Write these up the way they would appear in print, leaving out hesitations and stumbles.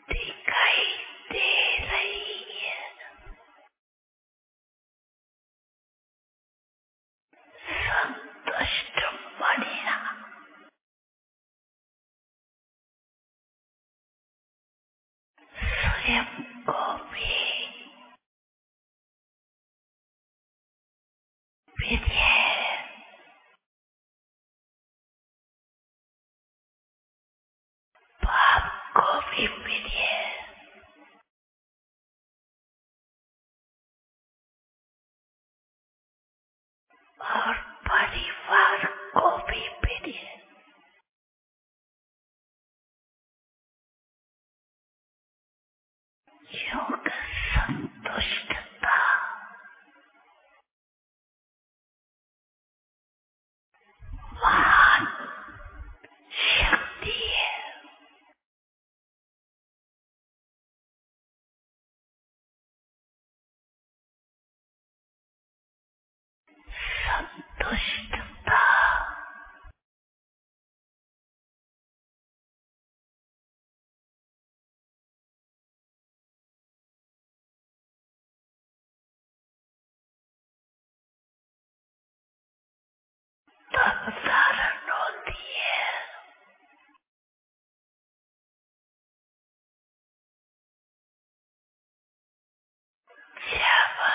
दिखाई दे रही है। संतुष्ट मणिया स्वयं को भी प्रिय, पाप को भी प्रिय, और परिवार को भी प्रिय। योग संतुष्टता महान शक्ति है। संतुष्टता तब धारण होती है जब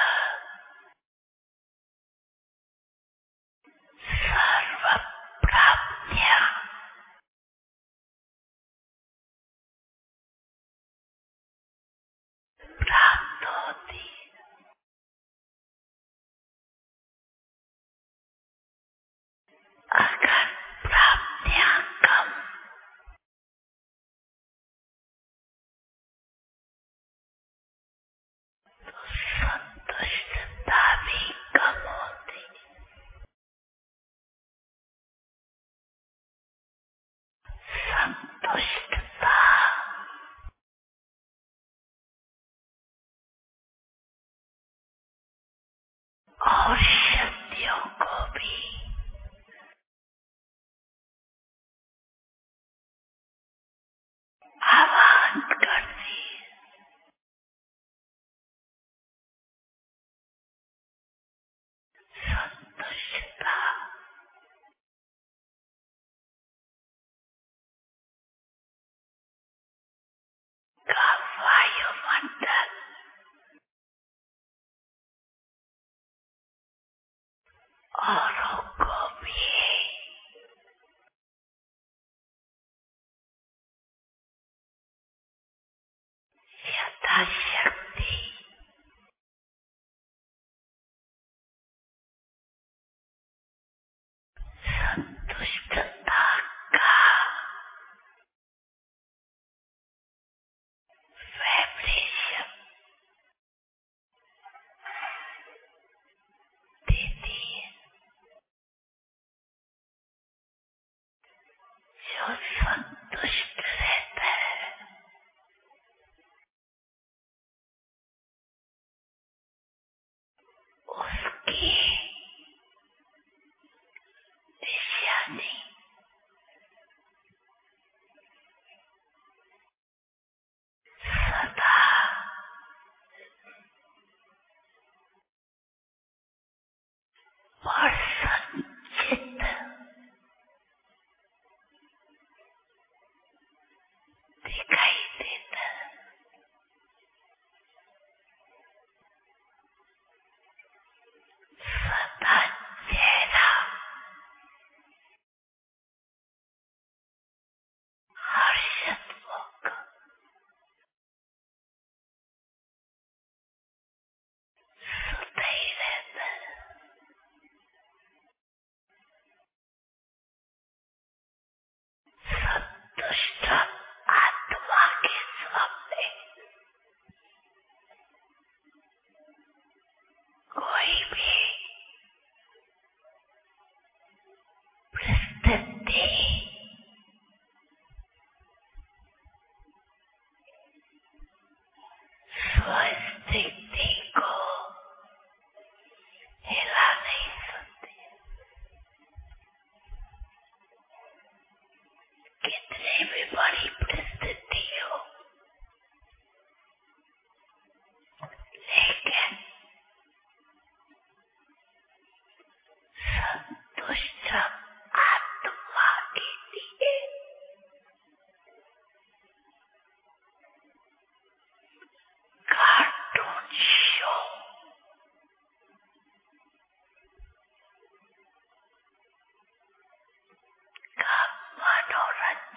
सर्व प्राप्तियां प्राप्त होती। अगर प्राप्तियां कम तो संतुष्टता भी कम होती। संतुष्टता और शक्तियों को भी आह्वान करती है। संतुष्टता का वायुमंडल औरों को भी यथाशक्ति संतुष्टता का वाइब्रेशन देती है। जो संतुष्ट रहता है उसकी निशानी सदा प्रसन्नचित्त दिखाई देता है। सदा चेहरा हर्षित होकर सदैव रहता है। संतुष्ट आत्मा के सामने कोई भी परिस्थिति स्वस्थिति को हिला नहीं सकती। कितनी भी बड़ी परिस्थिति हो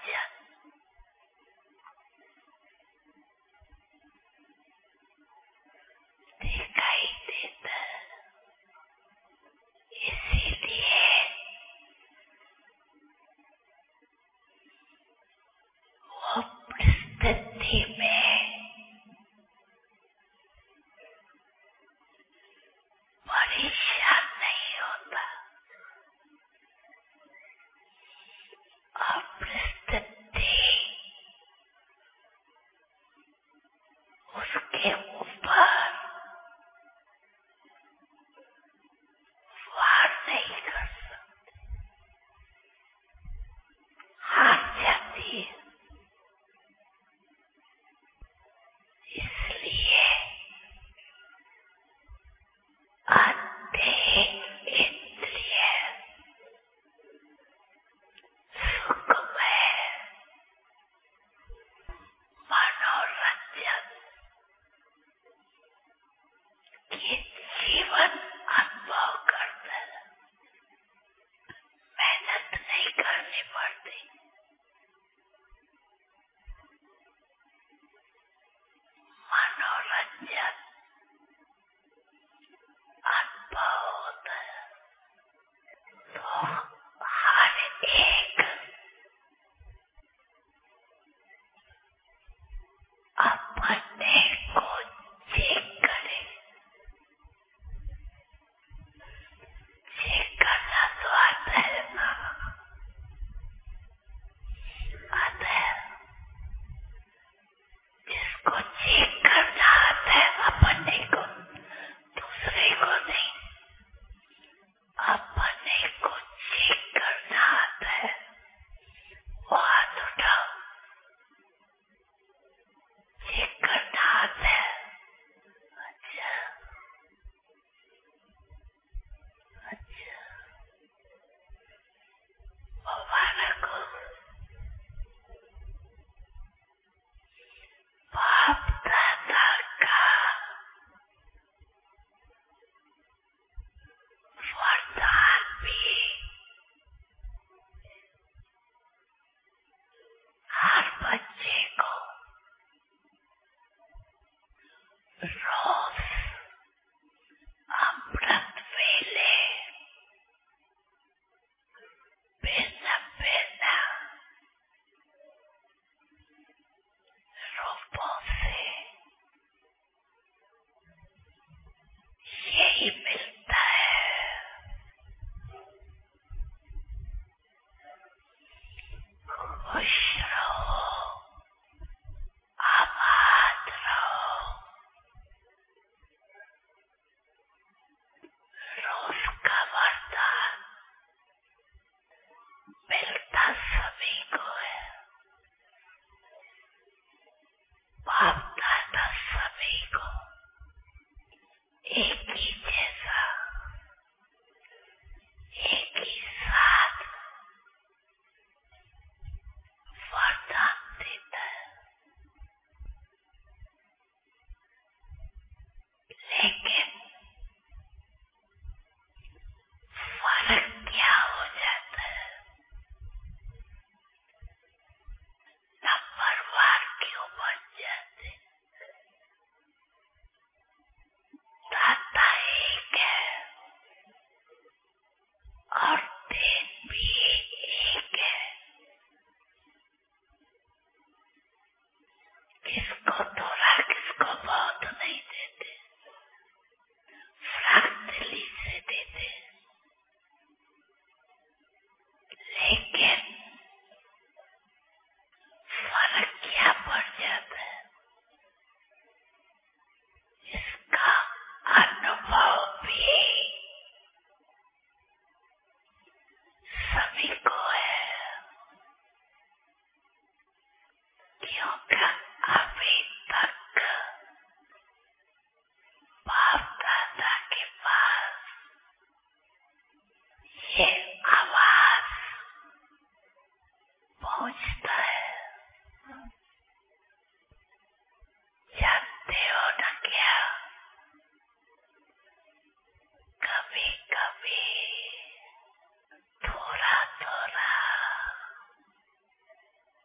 वचन दिखाई देता है। इसीलिए वो परिस्थिति में परेशान नहीं होता और परिस्थिति उसके ऊपर वार नहीं कर सकती, हार जाती है। इसलिए आधे इंद्रिय सुखमय मनोरंजन के जीवन अनुभव करते हैं। मेहनत नहीं करनी पड़ती, मनोरंजन अनुभव होता है। तो हर एक अपने को चेक करे। चेक करना तो आता है ना, आता है। जिसको चेक करना आता है अपने को, दूसरे को नहीं, अपने को चेक करना आता है, वो हाथ उठाओ। चेक करना आता है। अच्छा अच्छा, मुबारक हो। बाप दादा का वरदान भी हर बच्चे को रोज अमृत वेले भिन्न भिन्न रूपों से यही मिलता है। खुश रहो, आबाद रहो। रोज का वरदान मिलता सभी को है। बाप दादा सभी को एक ही जैसा, एक ही साथ वरदान देता है। लेकिन फर्क क्या हो जाता है? नंबरवार क्यों बन जाते? दाता एक है और देन भी एक है। किसको थोड़ा किसको बहुत नहीं देते, फ्रैक्टली से देते। लेकिन फर्क क्या पड़ जाता है? इसका अनुभव भी सभी को है, क्योंकि अभी तक बाप दादा के पास ये आवाज पहुंचता है। जानते हो ना क्या, कभी कभी थोड़ा थोड़ा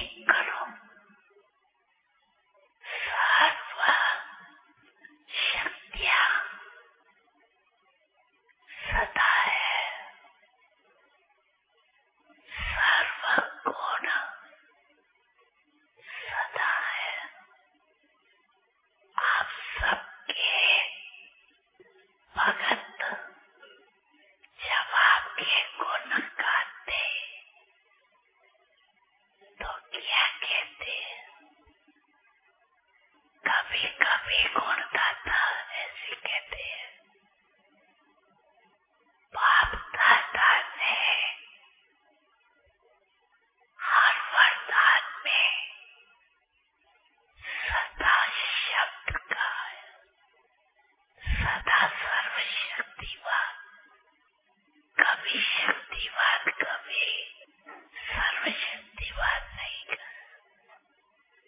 करो। सर्व शक्तियां सदा है, सर्व गुण सदा है। आप सबके भगत जब आपके गुण गाते तो क्या कहते? कभी कभी गुण गाता ऐसे कहते हैं। बाप दादा ने हर वरदान में सदा शब्द का है, सदा सर्वशक्तिवान, कभी शक्तिवान कभी सर्वशक्तिवान नहीं कर।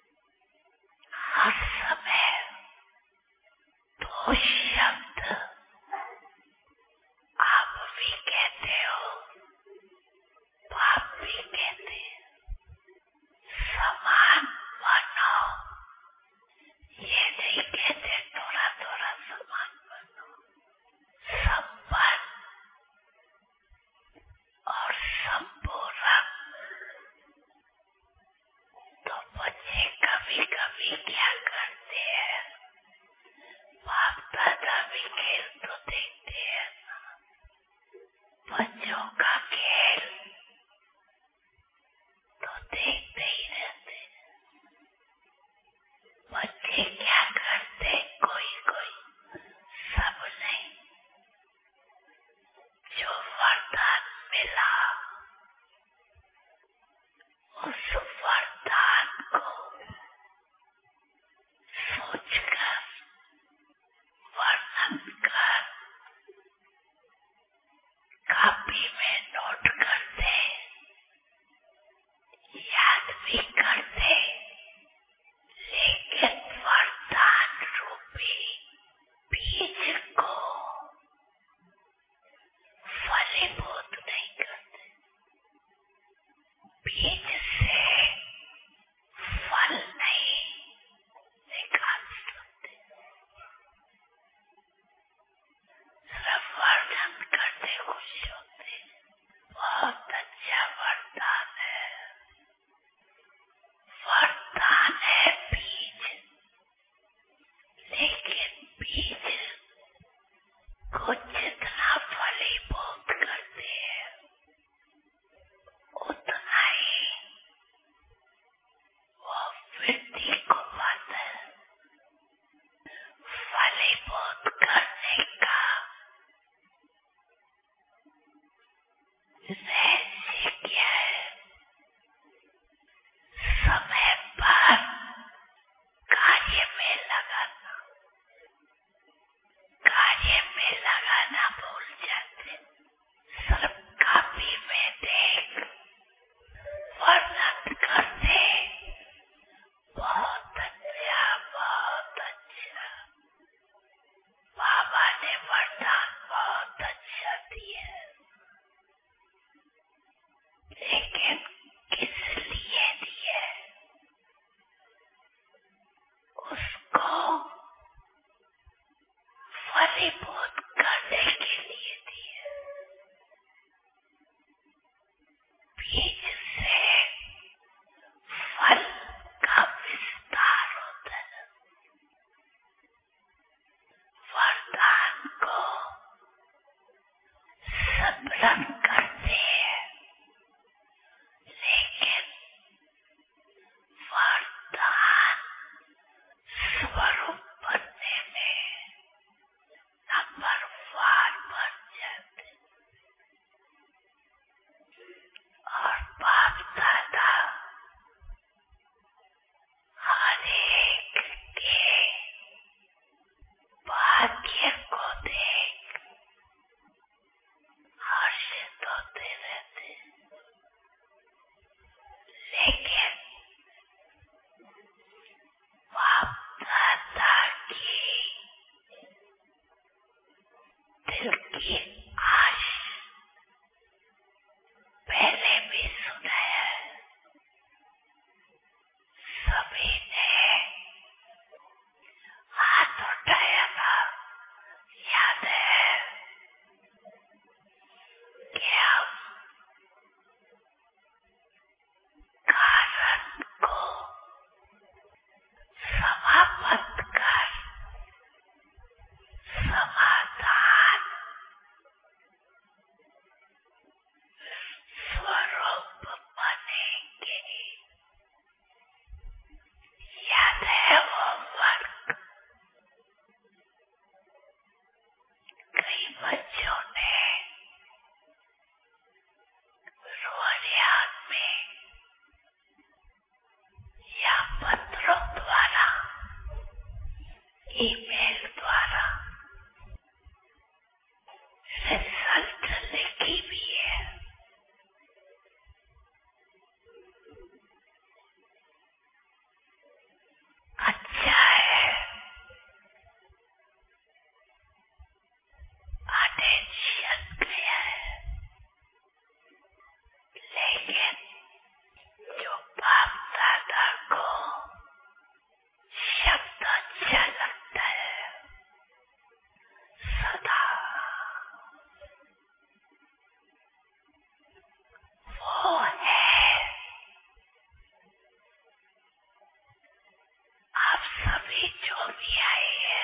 भी जो भी आई है,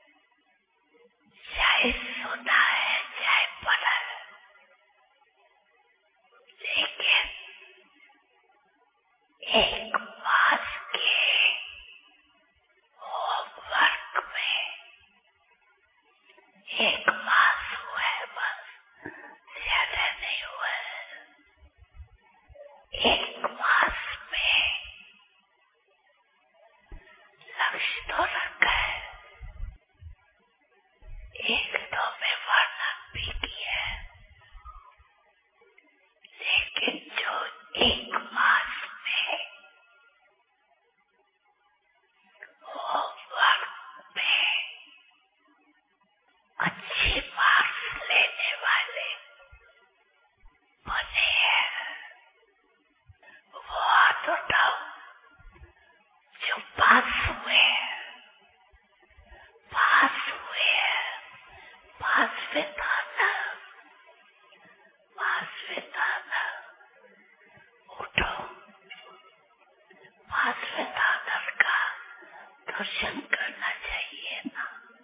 चाहे सुना है चाहे पढ़ा है, लेकिन एक मास के होमवर्क में एक मास हुआ है, बस ज्यादा नहीं हुआ है। एक मास में लक्ष्य तो रखा है, एक दो में वर्णन भी किया है, लेकिन जो एक मास में होमवर्क में अच्छे मार्क्स लेने वाले बने हैं, वो हाथ उठाओ जो पास हुए हैं, पास हुए हैं, pass with honour, pass with honour, उठो। पास विद ऑनर का दर्शन करना चाहिए ना।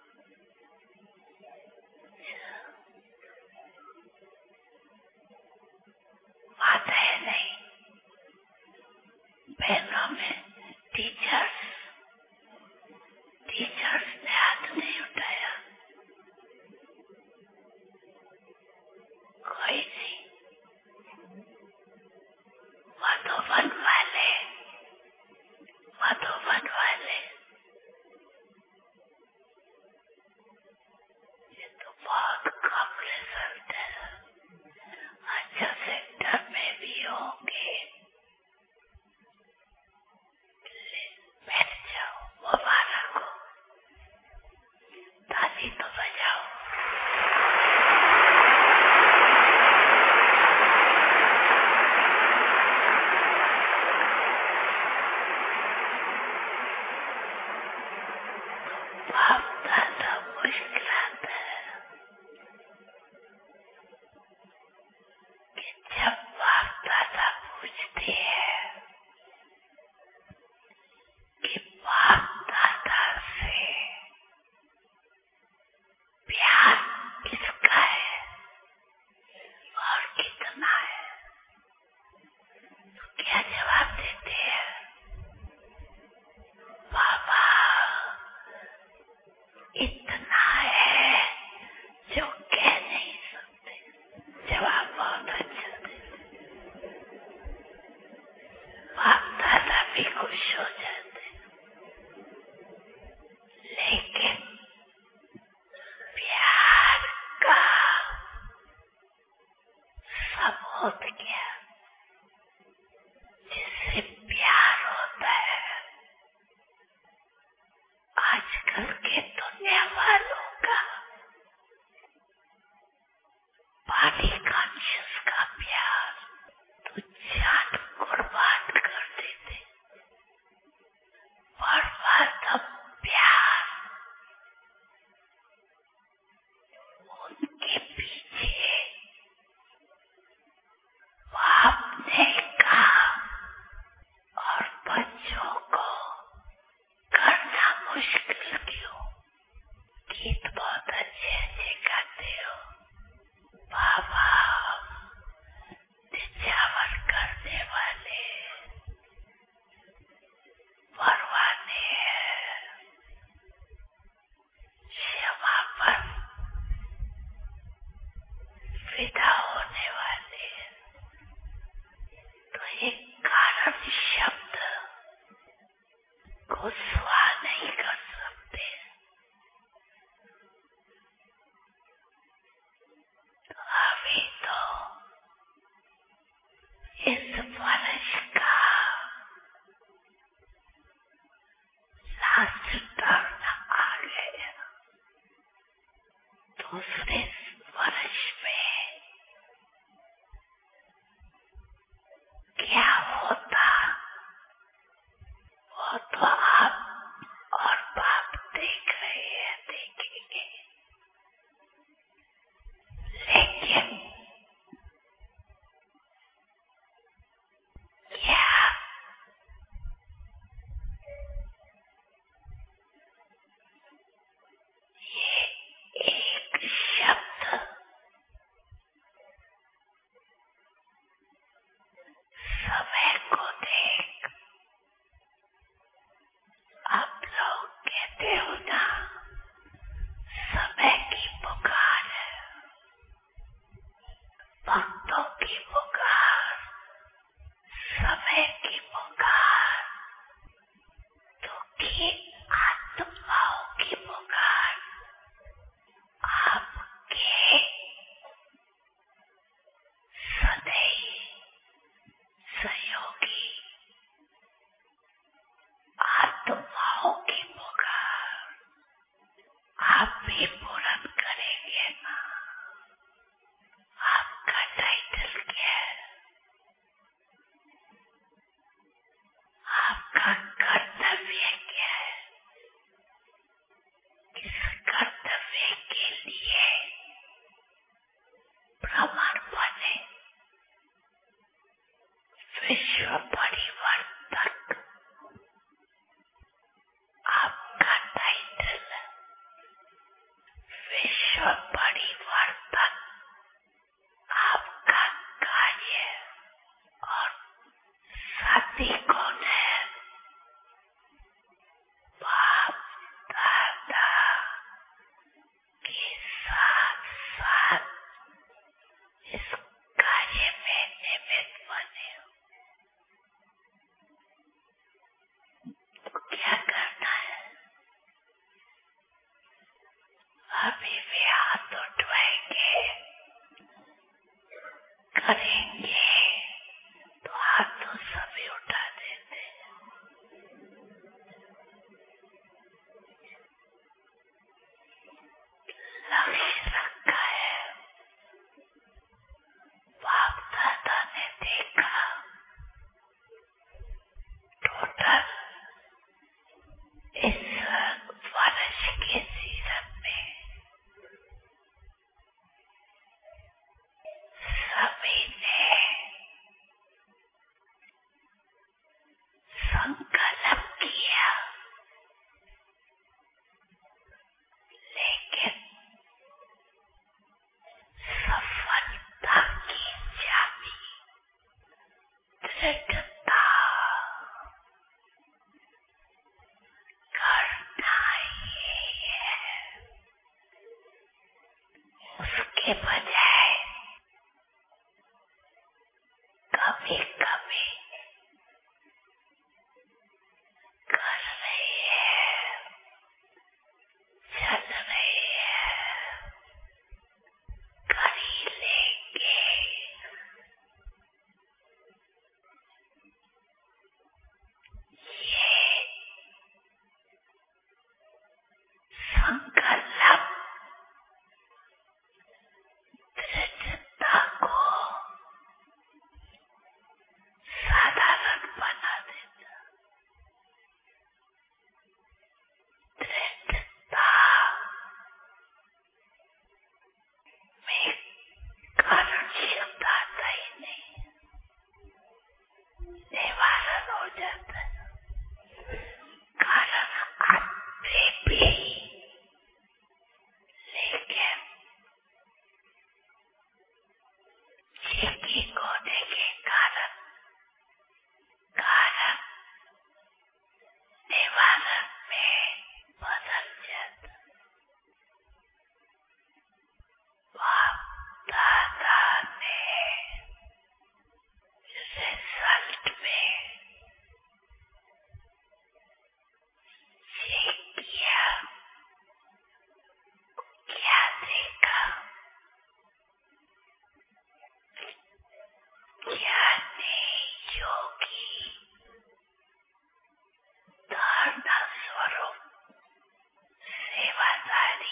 माताएं नहीं, बहनों में टीचर्स ने हाथ नहीं उठाया, कोई नहीं। मधुबन वाले ये तो बहुत कम रिजल्ट है, अच्छा सेक्टर में भी होंगे। बैठ जाओ, मुबारक हो, ताली तो बजाओ। बाप दादा मुस्कुराता है कि जब बाप दादा पूछते हैं कि बाप दादा से प्यार किसका है और कितना है, तो क्या जवाब देते हैं? बाबा इतना है जो कह नहीं सकते। जवाब बहुत अच्छा देते, बाप दादा भी खुश हो जाते। लेकिन प्यार का सबूत क्या, जिससे प्यार होता है आजकल के दुनिया वालों का बॉडी कॉन्शियस का प्यार, तो जान कुर्बान कर देते। बर्बाद प्यार उनके पीछे बाप ने कहा और बच्चों को करना मुश्किल क्यों? गीत बहुत अच्छे अच्छे गाते हो बाबा, निछावर करने वाले परवाने हैं, क्षमा पर विदा होने वाले। तो ये कारण शब्द के बजाय कभी कभी कर रही है, चल रही है, कर ही लेंगे। ये संकल्प दृढ़ता को साधारण बना देता। दृढ़ता में कारणशीलता ही नहीं, निवारण हो जाता है। कारण आते भी, लेकिन चेकिंग होने के कारण कारण निवारण में बदल जाता। बाप दादा ने रिजल्ट में चेक किया, क्या देखा? ज्ञानी योगी धारणा स्वरूप सेवादारी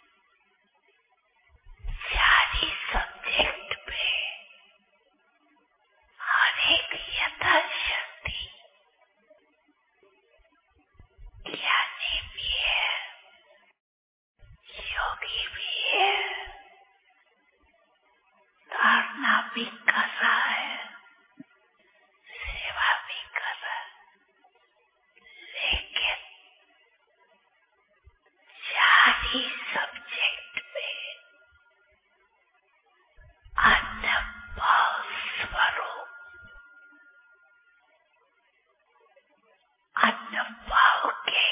चारी सब्जेक्ट पे हर एक यथाशक्ति ज्ञानी भी है, योगी भी है, धारणा भी कर रहा है, सेवा भी कर रहा है, लेकिन चारी सब्जेक्ट पे अनुभव स्वरूप अनुभव के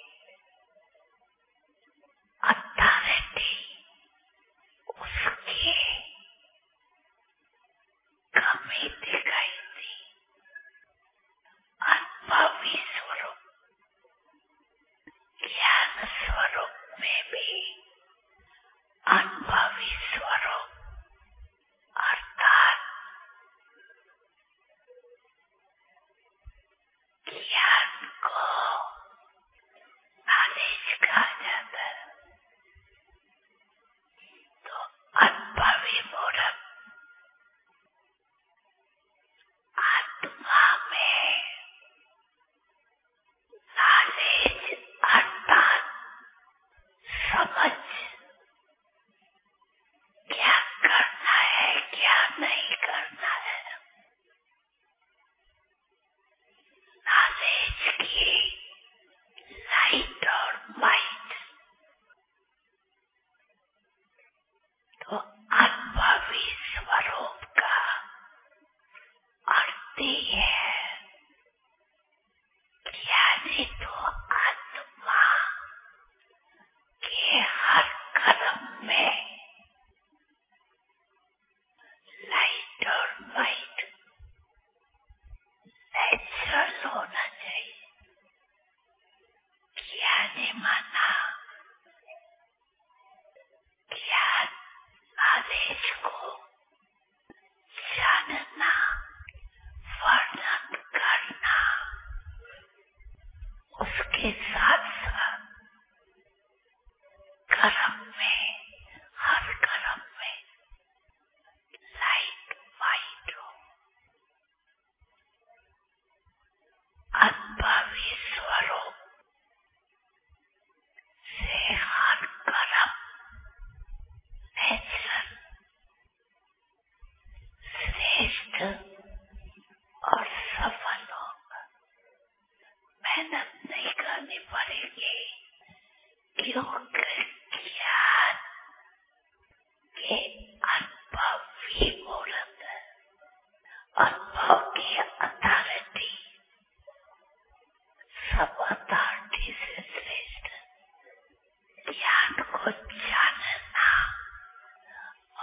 अथॉरिटी उसकी कमी दिखाई दी। अनुभवी स्वरूप ज्ञान स्वरूप में भी अनुभवी स्वरूप अर्थात ज्ञान को नॉलेज कहा जाता है। तो अनुभवी मूर्त आत्मा में नॉलेज अर्थात समझ, क्या करना है क्या नहीं करना है, नॉलेज की लाइट और माइट। तो अनुभवी स्वरूप का अर्थ ही है ज्ञानी तो आत्मा के हर कदम में लाइट और माइट नेचुरल होना चाहिए। ज्ञानी माना ज्ञान नॉलेज को जानना, वर्णन करना, उसके साथ साथ कर्म में, हर कर्म में लाइट वाइट हो। अनुभवी स्वरूप से हर कर्म नेचुरल, श्रेष्ठ और सफल होगा। मेहनत नहीं करनी पड़ेगी, क्योंकि ज्ञान के अनुभवी मूर्त है। अनुभव की अथॉरिटी सब अथॉरिटी से श्रेष्ठ। ज्ञान को जानना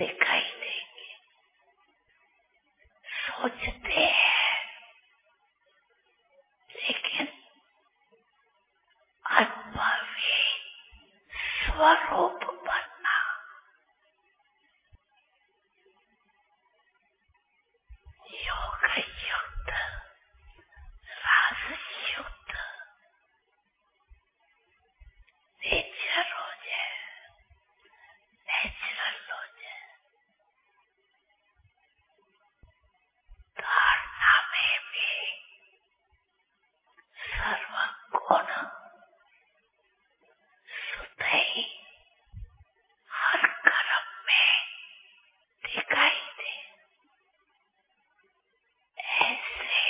दिखाई देंगे। सोचते हैं लेकिन अनुभवी स्वरूप बनना, योग युक्त, राज युक्त नेचर हो जाए, नेचुरल हो जाए। धारणा में भी सर्वगुण सुधई हर कर्म में दिखाई दे। ऐसे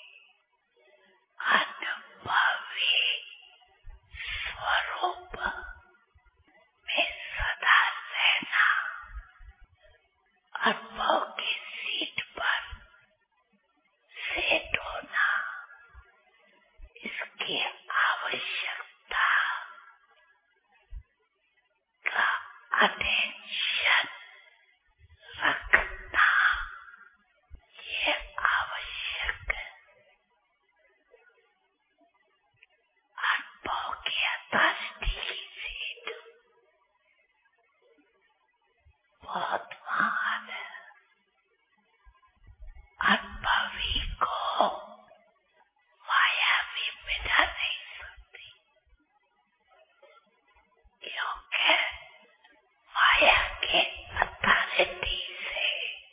अनुभवी स्वरूप में सदा रहना, अनुभव की सीट पर सेट होना, इसकी आवश्यकता का अटेंशन रखना, ये आवश्यक है। अनुभव की अथॉरिटी की सीट बहुत महान है। अनुभवी को माया भी मिटा नहीं सकती, क्योंकि माया के अथॉरिटी से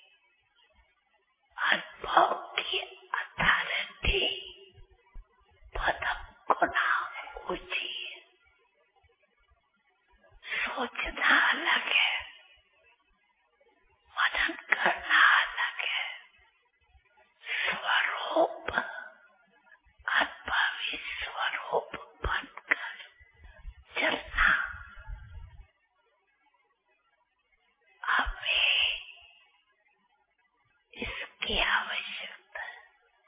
अनुभव की अथॉरिटी पदम गुना ऊंची है। सोचना अलग है, मनन करना अलग है। स्वरूप, अनुभवी स्वरूप बनकर चलना, हमें इसकी आवश्यकता है।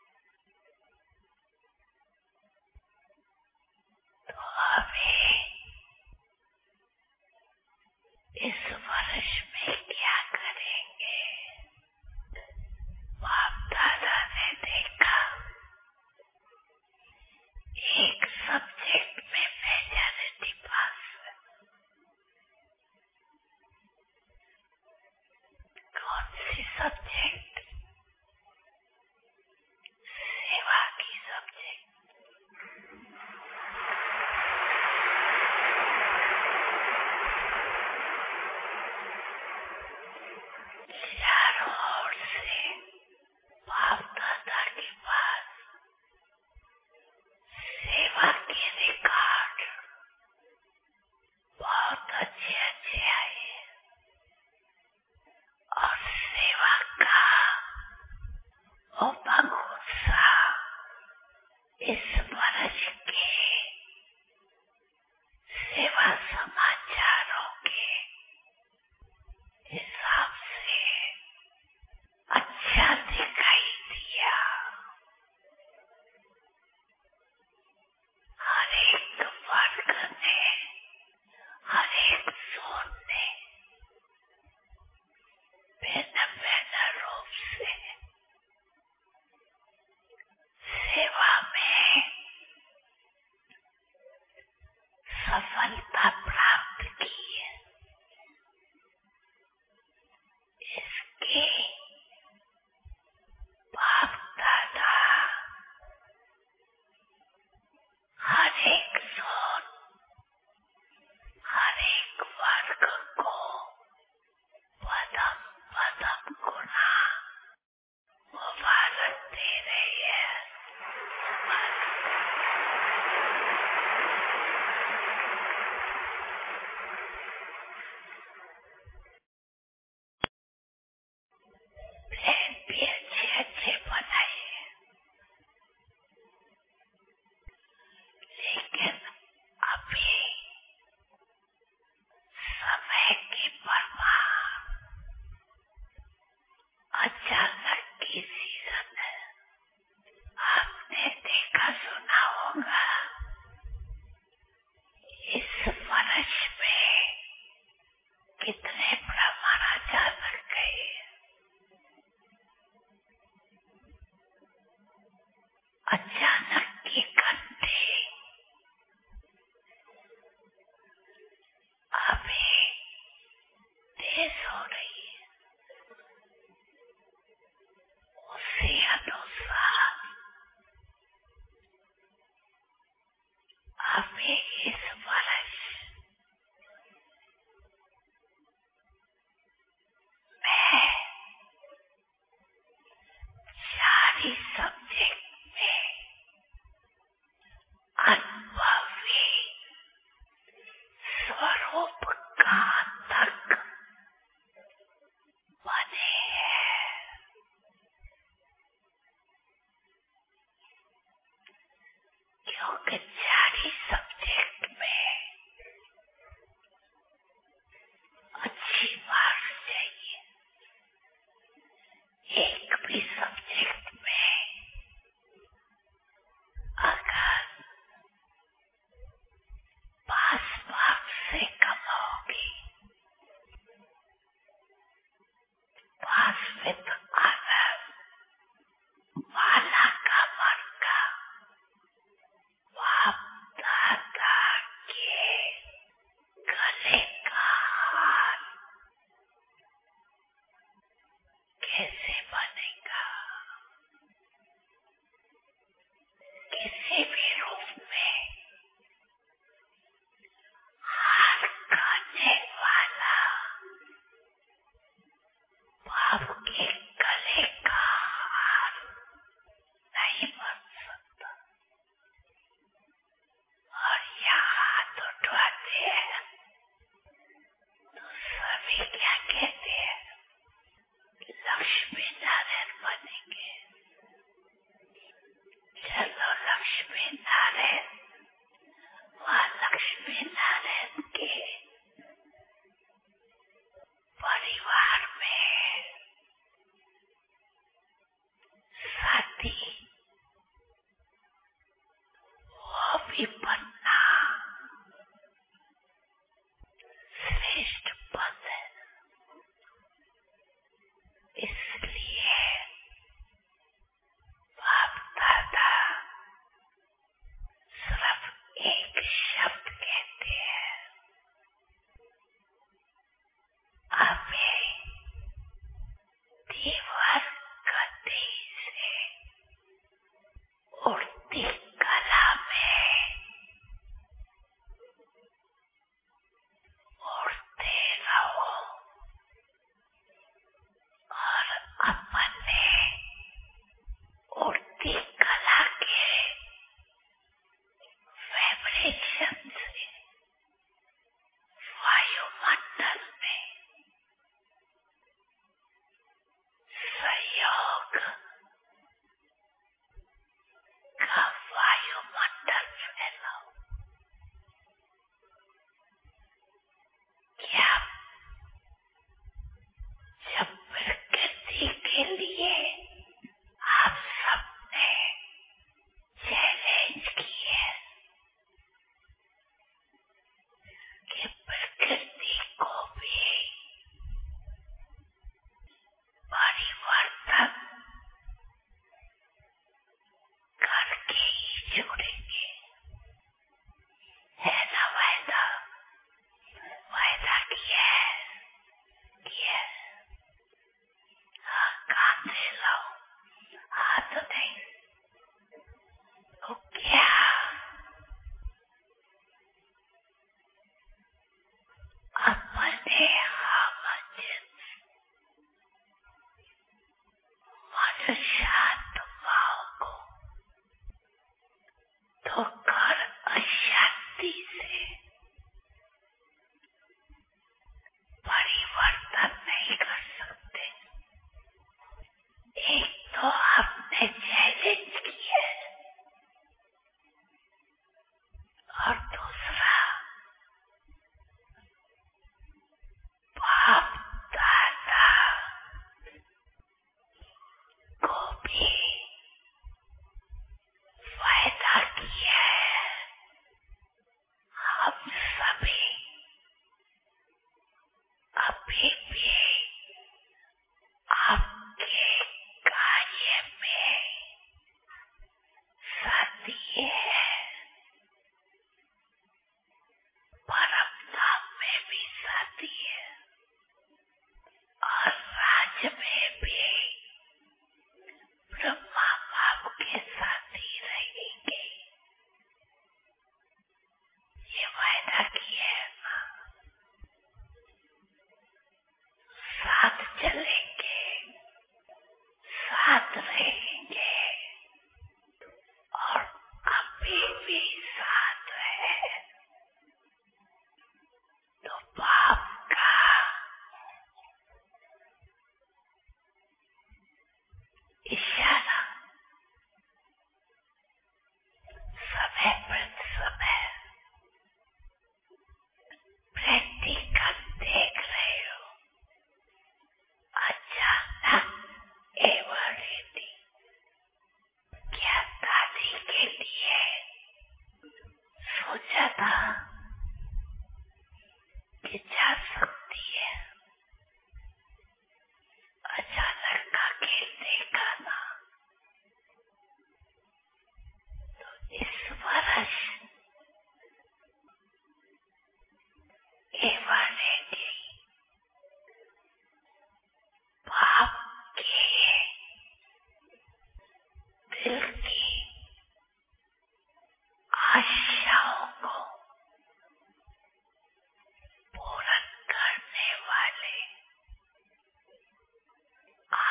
तो हमें इस वर्ष में क्या करेंगे? बाप दादा ने देखा, एक सब्जेक्ट में मेजॉरिटी पास है। कौन सी सब्जेक्ट? सेवा की सब्जेक्ट। चारों ओर से बाप दादा के पास सेवा के रिकॉर्ड बहुत अच्छे अच्छे आए और सेवा का उमंग उत्साह इस वर्ष के सेवा समाचारों के हिसाब से अच्छा दिखाई दिया। हर एक वर्ग ने, हर एक जोन ने भिन्न भिन्न रूप से सेवा में सफलता प्राप्त की है। इसके बाप दादा हर एक जोन, हर एक वर्ग को पदम पदम गुना मुबारक दे रही है। प्लान भी अच्छे अच्छे बनाइए, लेकिन अभी समय की परवाह, अचानक की सीजन है। आपने देखा सुना होगा, इस वर्ष में कितने ब्रह्मण अचानक with honor, माला का मरका, बाप दादा के गले का हार कैसे बनेगा? किसी भी रूप में हार खाने वाला बाप की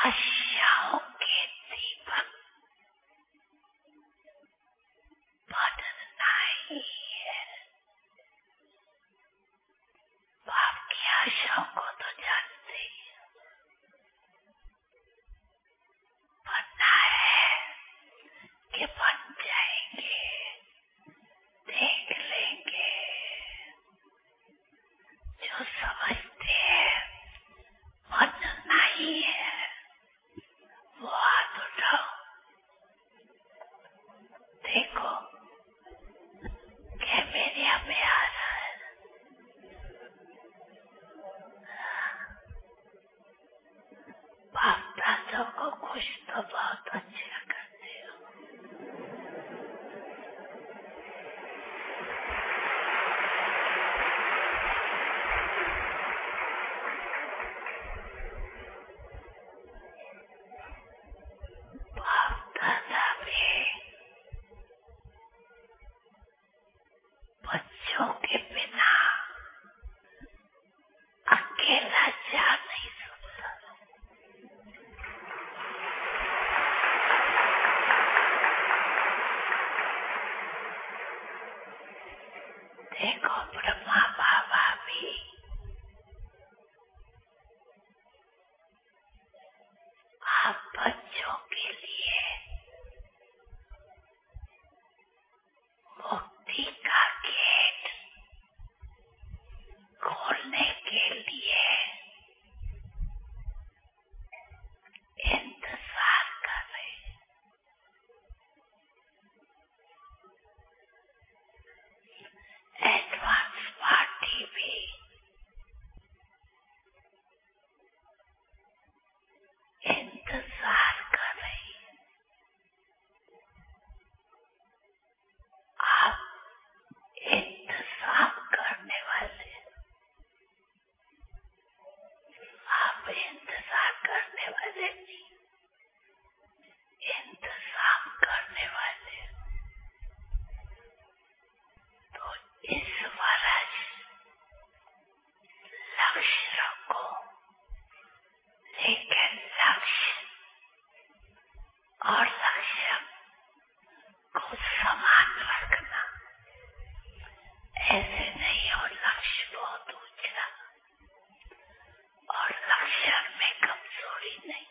आशाओं के दीपक बनना ही है। बाप की आशाओं को तो जानते ही, बनना है कि बन जाएंगे, देख लेंगे। जो समझते हैं बनना ही है वो हाथ उठाओ। देखो कैमरे में आ रहा है। बाप दादा को खुश तो बहुत अच्छा करते हो। बाप दादा भी बच्चों के बिना अकेला जा नहीं सकता। देखो ब्रह्मा बाबा भी आप बच्चों के लिए मुक्ति का गेट खोलने के लिए इंतजार कर रहे हैं। एडवांस पार्टी भी इंतजार कर रही है। आप इंतजाम करने वाले, आप इंतजार करने वाले नहीं, इंतजाम करने वाले। तो इस वर्ष लक्ष्य रखो, लेकिन लक्ष्य और लक्ष्य को समान रखना। ऐसे नहीं हो लक्ष्य बहुत ऊंचा और लक्ष्य में कमजोरी नहीं।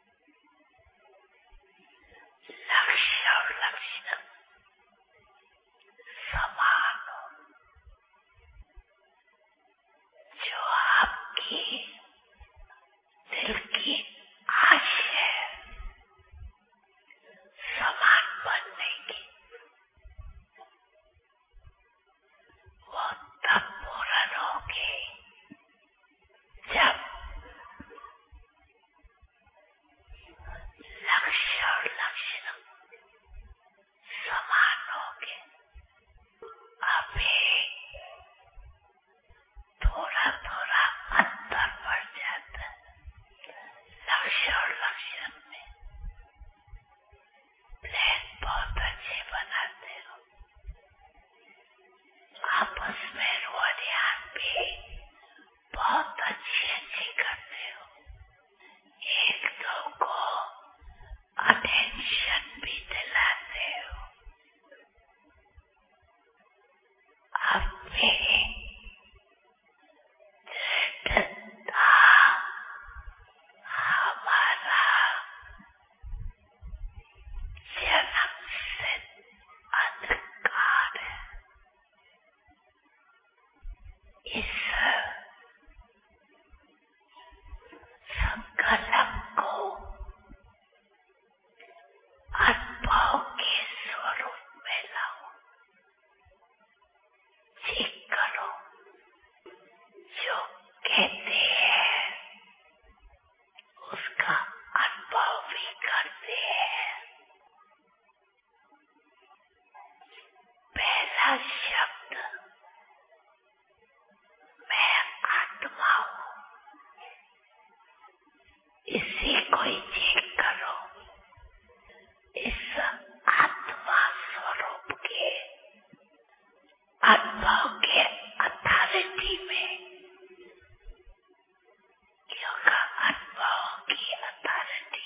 लक्ष्य और लक्ष्य समान हो। जो आपकी दिल की आश है समान बनने की, वो तब पूर्ण होगी जब लक्ष्य और लक्ष्य समान होंगे। अभी थोड़ा थोड़ा अंतर बढ़ जाता है लक्ष्य और लक्ष्य में। प्लान बहुत अच्छे बनाते हो, आपस में रोडियान भी बहुत अच्छी करते हो, एक दो को अटेंशन भी दिलाते हो। अपने दृढ़ता हमारा जन्म से अधिकार है। इस संकल्प को अनुभव के स्वरूप में लाओ, ठीक करो। जो कहते हैं उसका अनुभव भी करते हैं। पहला शब्द मैं आत्मा हूँ, इसी को ही चेक करो। इस आत्मा स्वरूप के अनुभव के अथॉरिटी में, योगा अनुभव की अथॉरिटी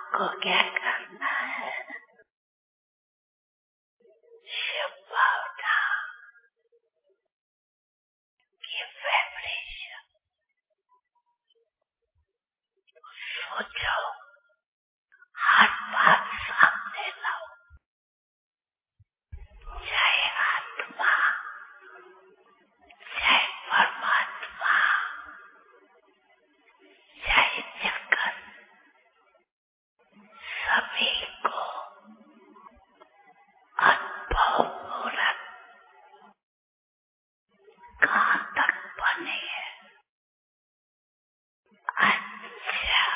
आपको क्या करना है? शुभ भावना की वाइब्रेशन सोचो, हर बात सामने लाओ, चाहे आत्मा, चाहे परमात्मा, चाहे जगत, सभी को अनुभव पूर्वक कहाँ तक बने है। अच्छा,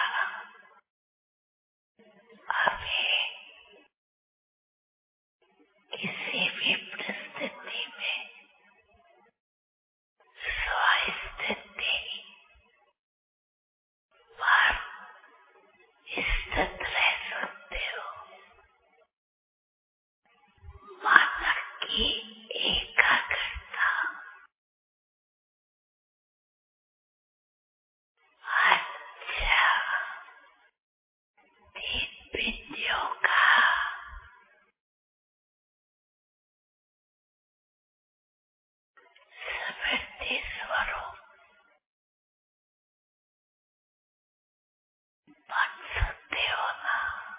अभी किसी भी परिस्थिति में स्वस्थिति पर स्थित रह सकते हो। मन की एकाग्रता, अच्छा, 3 बिंदियों का स्मृति स्वरूप बन सकते हो ना।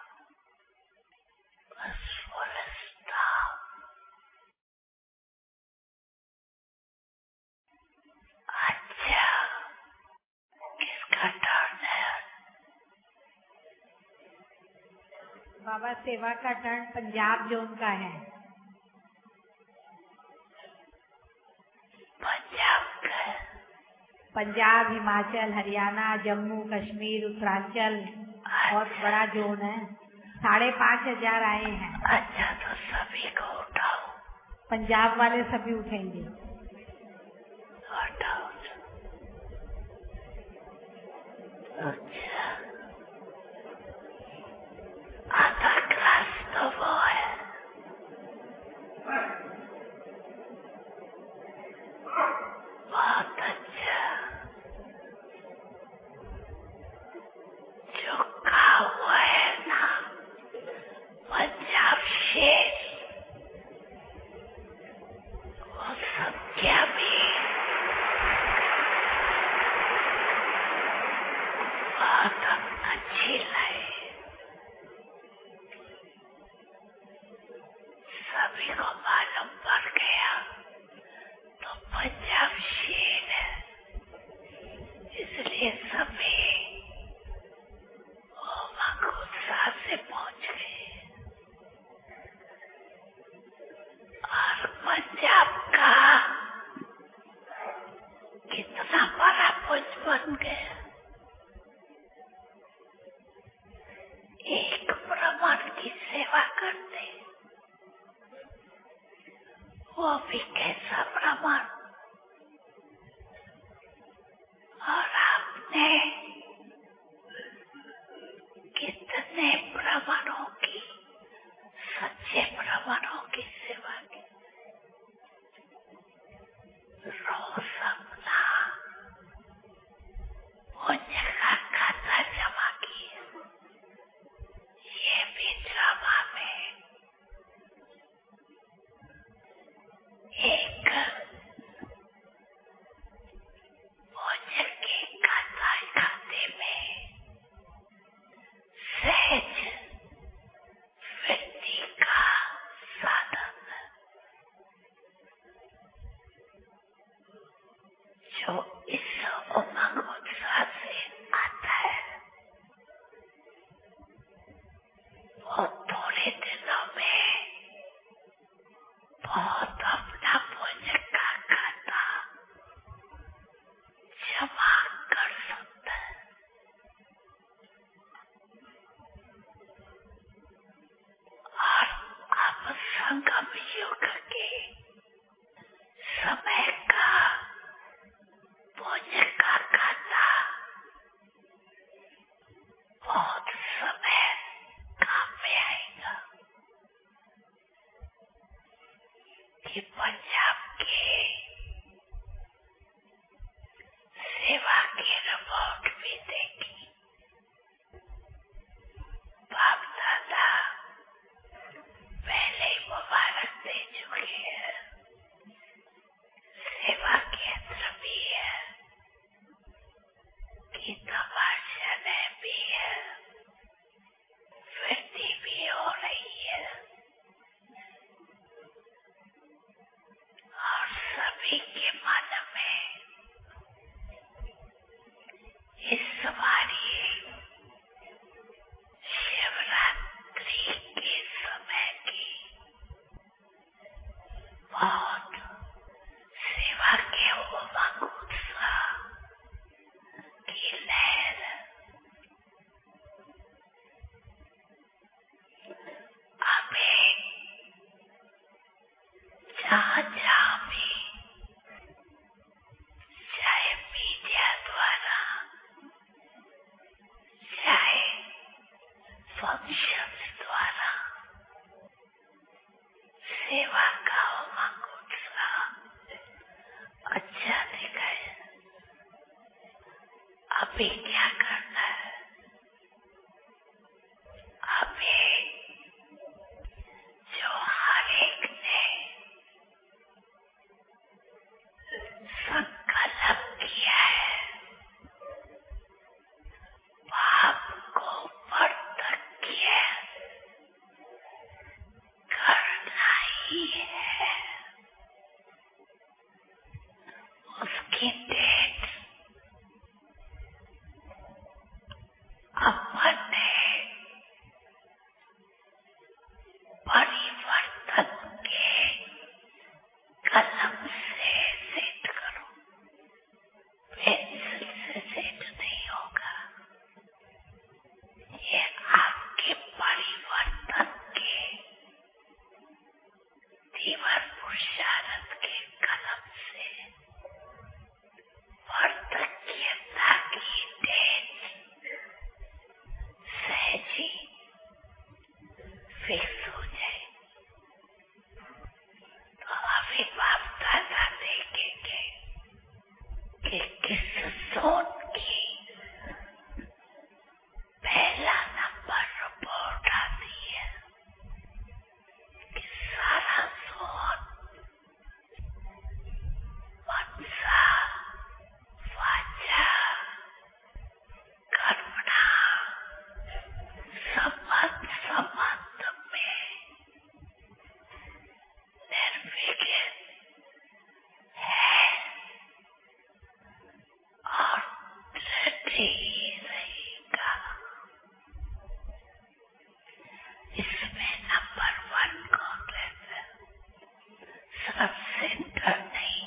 बस full stop। अच्छा, किसका टर्न है? बाबा सेवा का टर्न पंजाब जोन का है। पंजाब का? पंजाब, हिमाचल, हरियाणा, जम्मू कश्मीर, उत्तरांचल बहुत बड़ा जोन है। 5,500 आए हैं। अच्छा, तो सभी को उठाओ। पंजाब वाले सभी उठेंगे। उठाओ। अच्छा, आधा ग्लास तो वो है। बहुत अच्छा। जो कहा हुआ है ना, पंजाब शेर, वो संख्या भी बहुत अच्छी लगी। सभी को मालूम पड़ गया तो पंजाब शेर है, इसलिए सभी उत्साह से पहुंच गए। और पंजाब का कितना बड़ा पुंज बन गया। एक ब्राह्मण की सेवा करते, वो भी कैसा ब्राह्मण। और आपने कितने ब्राह्मणों की, सच्चे ब्राह्मणों की सेवा की। रोज अपना पुण्य का खाता जमा किए। ये भी ड्रामा में एक पुण्य के खाते में सहज वृद्धि का साधन, जो इस उमंग उत्साह से आता है, वो थोड़े दिनों में बहुत अपना पुण्य का खाता जमा कर सकता है। और अब संगम युग के समय का पुण्य का खाता बहुत समय काम में आएगा। फंक्शंस द्वारा सेवा का अच्छा दिखाए। अभी क्या करना है? अभी जो हर एक ने संकल्प किया है, पाप को वर्तन किया करना ही है। उसकी डेट अपने परिवर्तन के कलम से सेट करो। पेंसिल से सेट नहीं होगा। ये आपके परिवर्तन के तीव्र पुरुषार्थ के कलम से वर्तज्ञता की डेट सहजी फिक्स हो जाए। तो अभी बाप दादा देखेंगे कि किस जोन की पहला नंबर रिपोर्ट आती है कि सारा जोन मनसा वाचा कर्मणा संबंध में निर्विघ्न है और रेडी रहेगा। इसमें नंबर 1 कौन रहता है? सब सेंटर नहीं।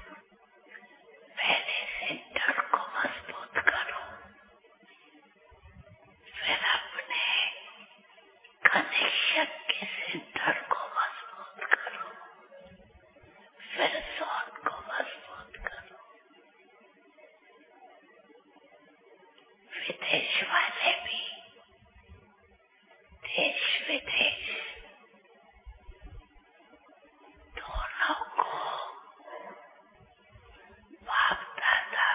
पहले सेंटर को मजबूत करो, फिर अपने कनेक्शन के सेंटर को मजबूत करो, फिर जोन को मजबूत करो। विदेश वाले भी देश विदेश दोनों को बाप दादा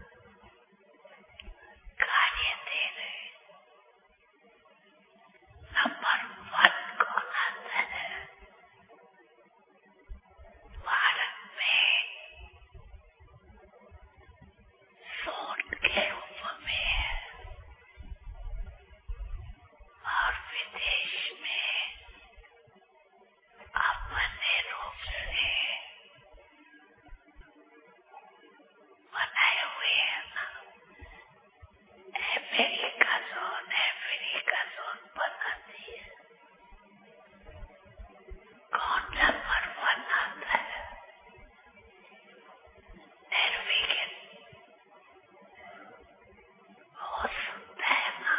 कार्य दे रहे। नंबर 1 कौन आता है? भारत में जोन के रूप में है और विदेश में अपने रूप से बनाए हुए हैं ना। अमेरिका जोन बनाती है। कौन नंबर 1 आता है? निर्विघ्न हो सकता है ना।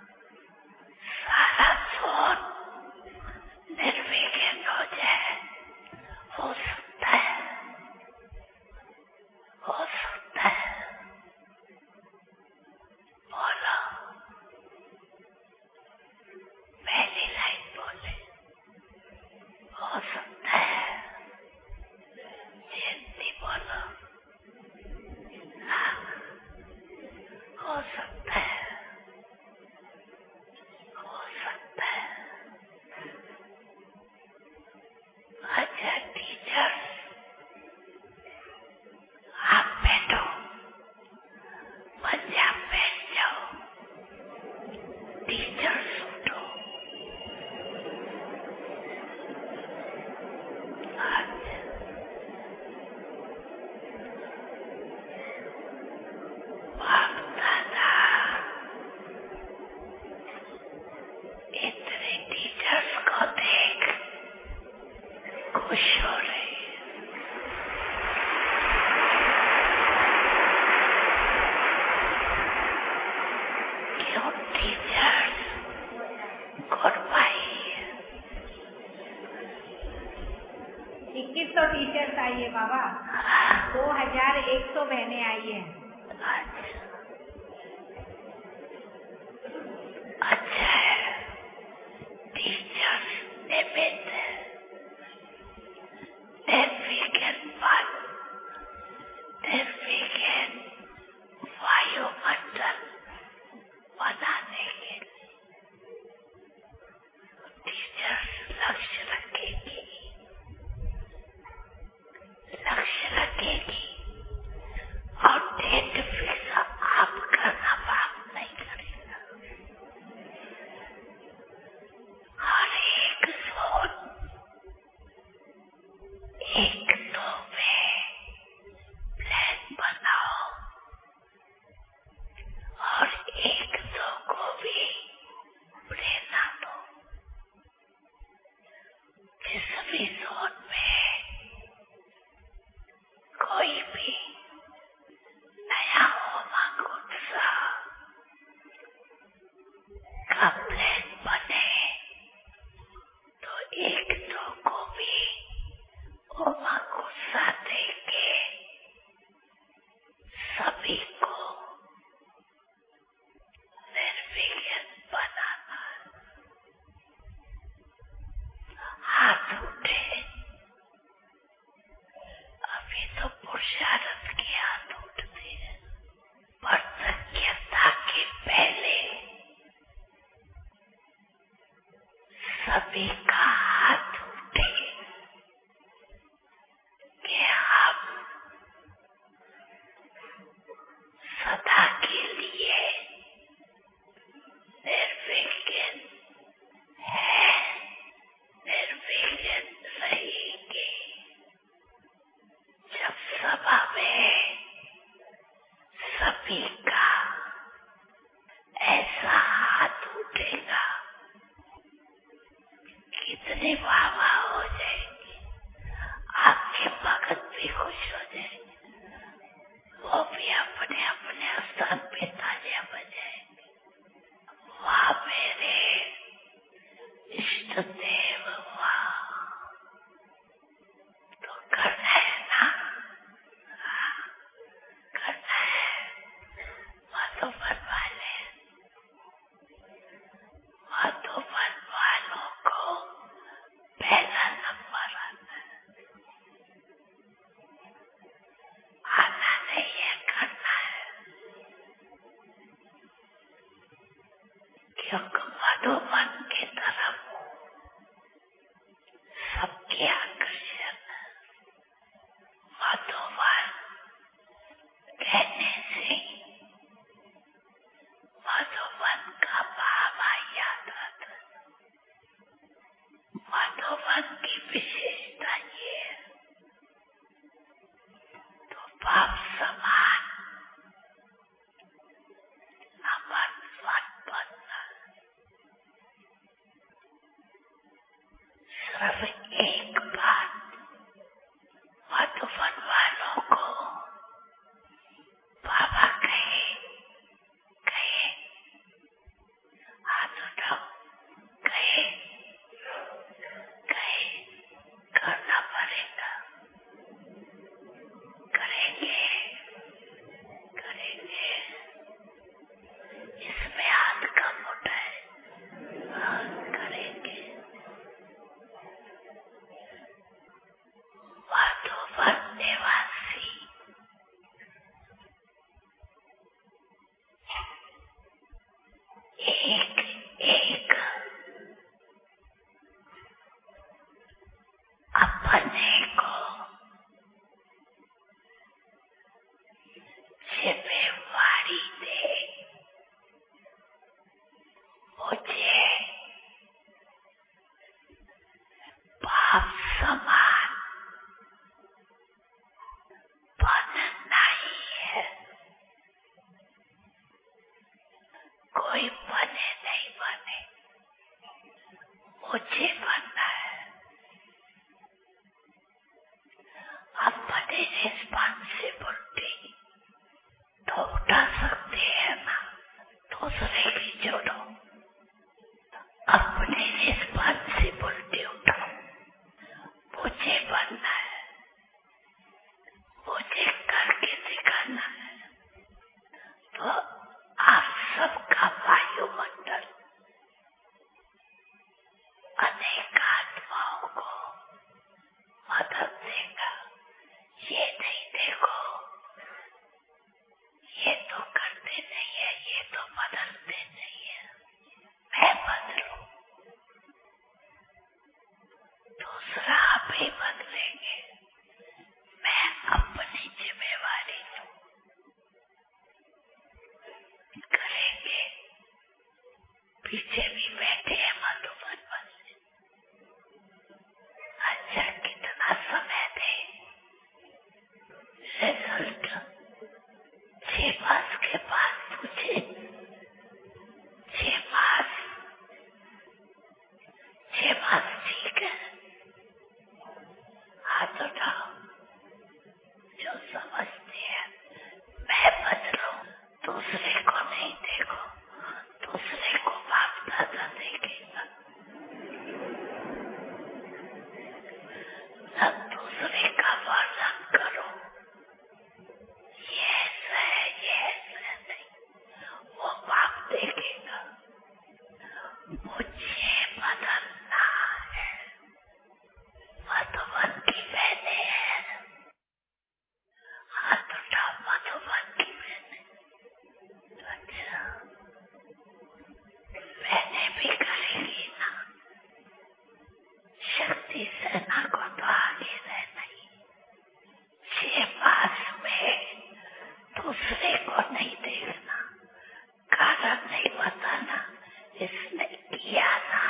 सारा जोन निर्विघ्न हो जाए। हो सकता है, हो सकता है। बोलो, पहली लाइन बोले। हो सकता है। जयंती बोलो। हाँ, हो सकता है, हो सकता है। अच्छा टीचर्स, आप बैठो, पंजाब बैठ जाओ। टीचर्स उठो। अच्छा, बाप दादा इतने टीचर्स को देख खुश हो रहे हैं। क्यों टीचर्स? Goodbye. 2100 टीचर्स आई है बाबा। 2100 बहनें आई हैं। अच्छा है। बनाना। हाथ उठे, अभी तो पुरुषार्थ के हाथ उठते हैं, पर सत्यता के पहले सभी का हाथ उठे कि हम सदा के लिए निर्विघ्न है, निर्विघ्न रहेंगे। जब सभा में सभी का ऐसा हाथ उठेगा, कितनी वाह हो जाएगी, आपके भगत भी खुश हो जाएंगे, वो भी अपने अपने स्थान पे तालियां बजाएंगे। वाह मेरे इष्ट देव, वाह। तो करना है ना, करना है। मधुबन वालों को पहला नंबर आना नहीं है, करना है। क्योंकि मधुबन की तरफ सबके आकर्षण। मधुबन कहने से मधुबन का भाव याद आता। मधुबन की विशेषता ये है, तो भाव समान अमरत्वन बनना। सिर्फ एक बात मधुबन वालों को बाबा कहे हाथ उठाओ, कहे करना पड़ेगा, करेंगे। इसमें हाथ कम उठाए, करेंगे। मधुबन निवासी एक अपने को जिम्मेवारी दे, मुझे बाप समान बनना ही है। कोई बने नहीं बने, मुझे बनना है। अपनी रिस्पॉन्सिबिलिटी तो उठा सकते हैं ना, दूसरे की जोड़ो। अपनी रिस्पॉन्सिबिलिटी उठाओ, मुझे बनना है, मुझे करके दिखाना है। तो आप सबका वायुमंडल अनेक आत्माओं को मदद देगा। ये नहीं देखो, ये तो करते नहीं है, ये तो बदलते नहीं है, मैं बदलूं, दूसरा आप ही बदलेंगे। मैं अपनी जिम्मेवारी लूं, करेंगे। पीछे भी बैठे हैं मधुबन वाले। अच्छा कितना समय दे, रिजल्ट 6 मास के बाद पूछे, 6 मास ठीक है। हाथ उठाओ जो समझते हैं। मैं बदलूं, दूसरे को नहीं देखो, दूसरे को बाप दादा देखेगा, न दूसरे का वर्णन करो। ये ऐसा है, ये ऐसा नहीं, वो बाप देखेगा। या ना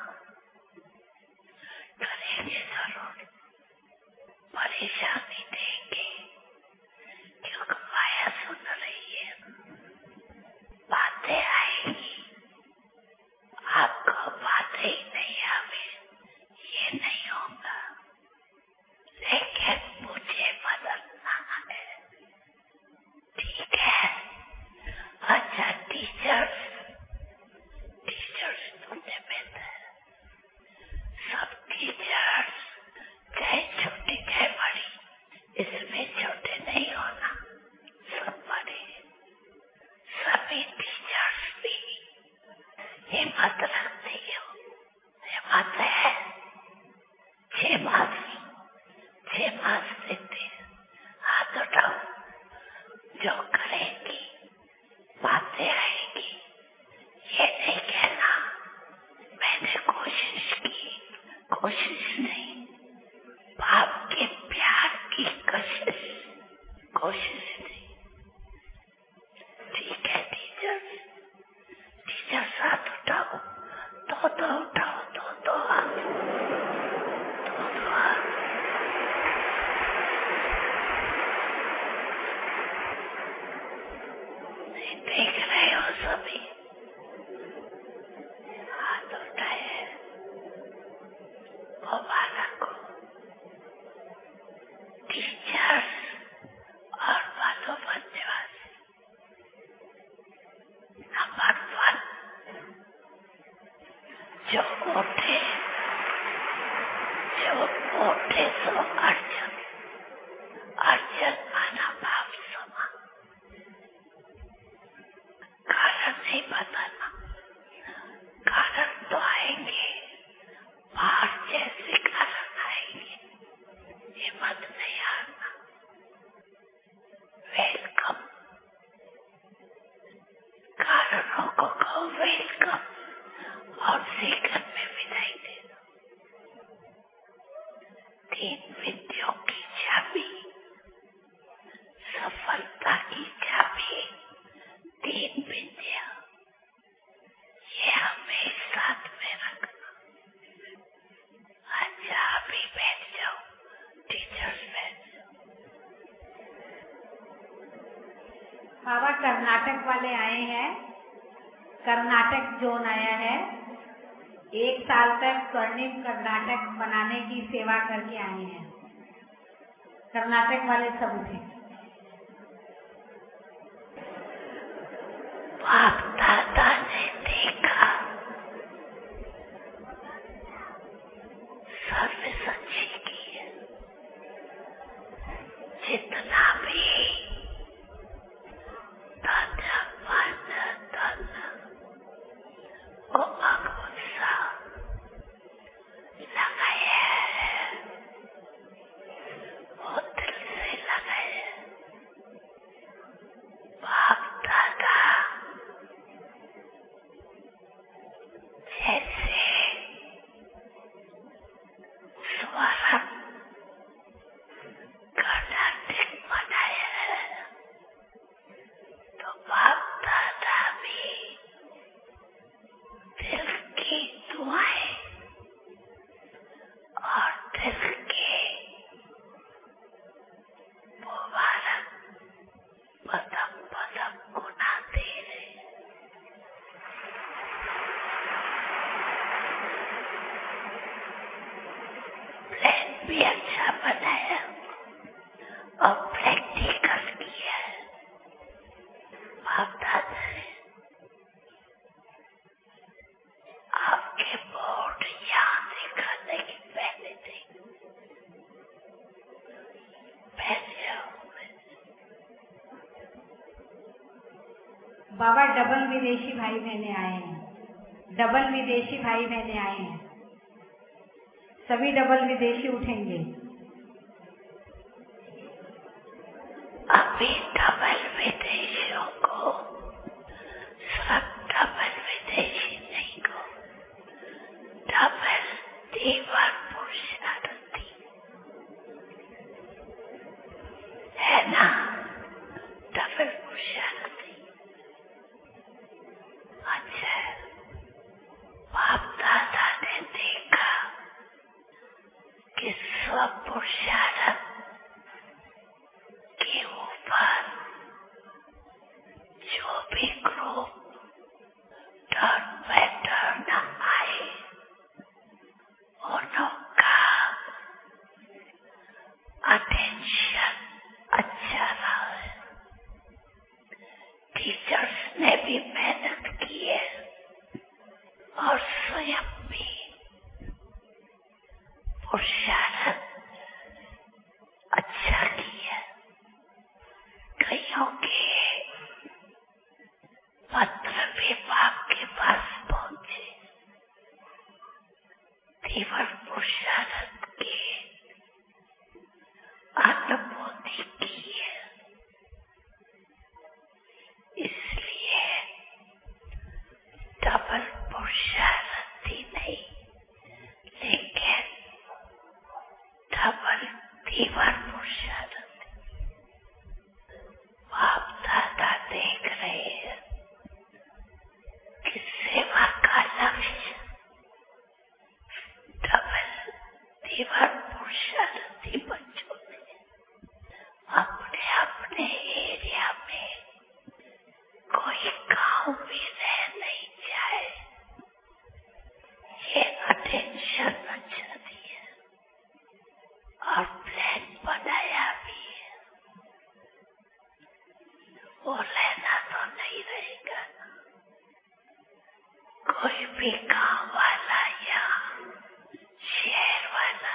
करेंगे जरूर, परेशानी देंगे, क्योंकि माया सुन रही है, बातें आएगी। आपको बातें ही नहीं आवे, ये नहीं होगा, लेकिन मुझे बदलना है, ठीक है? अच्छा, टीचर्स सुनने में सब टीचर्स, चाहे छोटे चाहे बड़ी, इसमें छोटे नहीं होना, सब बड़े, सभी टीचर्स भी हिम्मत रखती हो, हिम्मत है, 6 मास देते, हाथ उठाओ, जो करेंगी बातें आएगी, ये नहीं कहना मैंने कोशिश की, कोशिश नहीं, बाप के प्यार की कोशिश नहीं, ठीक है? टीचर्स हाथ उठाओ, दो उठाओ, दो हाथ, देख रहे हो सभी हाथ उठाए, मुबारक हो टीचर्स और बातों बंदवासी। नंबर 1, जो उठे सो अर्जन माना भाव समा, कारण नहीं बताना, कारण तो आएंगे, बाहर जैसे कारण आएंगे, हिम्मत नहीं हारना, वेलकम, कारणों को कहो वेलकम और सेकंड में विदाई दे दो। 3 विद्याओं की चाबी, सफलता की चाबी, 3 विद्या, ये हमें साथ में रखना। अच्छा, अभी बैठ जाओ, टीचर्स बैठ जाओ। बाबा कर्नाटक वाले आए हैं, कर्नाटक जोन आया है, 1 साल तक स्वर्णिम कर्नाटक बनाने की सेवा करके आए हैं। कर्नाटक वाले सब उठे। बाप दादा ने देखा, सर्व सच्ची की है, जितना भी धन वो भगवत सा लगाया है, वो दिल से लगाया, बाप दादा जैसे स्वरम कर्नाटक बनाया है, तो बाप दादा भी दिल की दुआएं और दिल के मुबारक पदम गुना दे रहे। प्लान भी अच्छा बनाया और प्रैक्टिकल किया है बाप दादा ने। आपके बोर्ड यहाँ दिखाने के पहले थे, बाबा डबल विदेशी भाई बहने आए हैं, डबल विदेशी भाई बहने आए हैं, सभी डबल विदेशी उठेंगे। अभी डबल विदेशियों को, सब डबल विदेशी नहीं को, डबल दीवार पुरुषार्थी है ना, डबल पुरुषार्थी। अच्छा, और स्वयं भी पुरुषार्थ अच्छा किया। कईयों के पत्र विभाग के पास पहुंचे, तीव्र पुरुषार्थ की अनुभूति की है। इसलिए डबल पुरुषार्थी नहीं, लेकिन डबल तीव्र पुरुषार्थी। बाप दादा देख रहे हैं कि सेवा का लक्ष्य डबल तीव्र पुरुषार्थी बच्चों में अपने अपने एरिया में कोई गांव भी रह नहीं जाए, ये अटेंशन अच्छा दिया और प्लान बनाया भी है। वो रहना तो नहीं रहेगा। कोई भी गांव वाला या शहर वाला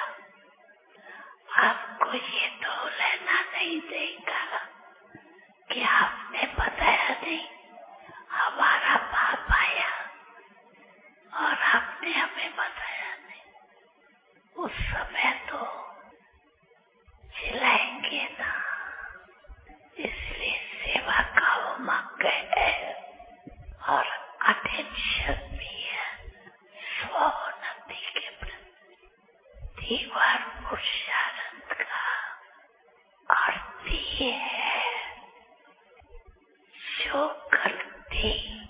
आपको ये तो रहना नहीं देगा कि आपने बताया नहीं, हमारा बाप आया और आपने हमें बताया नहीं। उस समय तो चिल्लाएंगे ना। इसलिए सेवा का उमंग है और अटेंशन भी है स्वोन्नति के प्रति। तीव्र पुरुषार्थ का अर्थ ये है जो गलती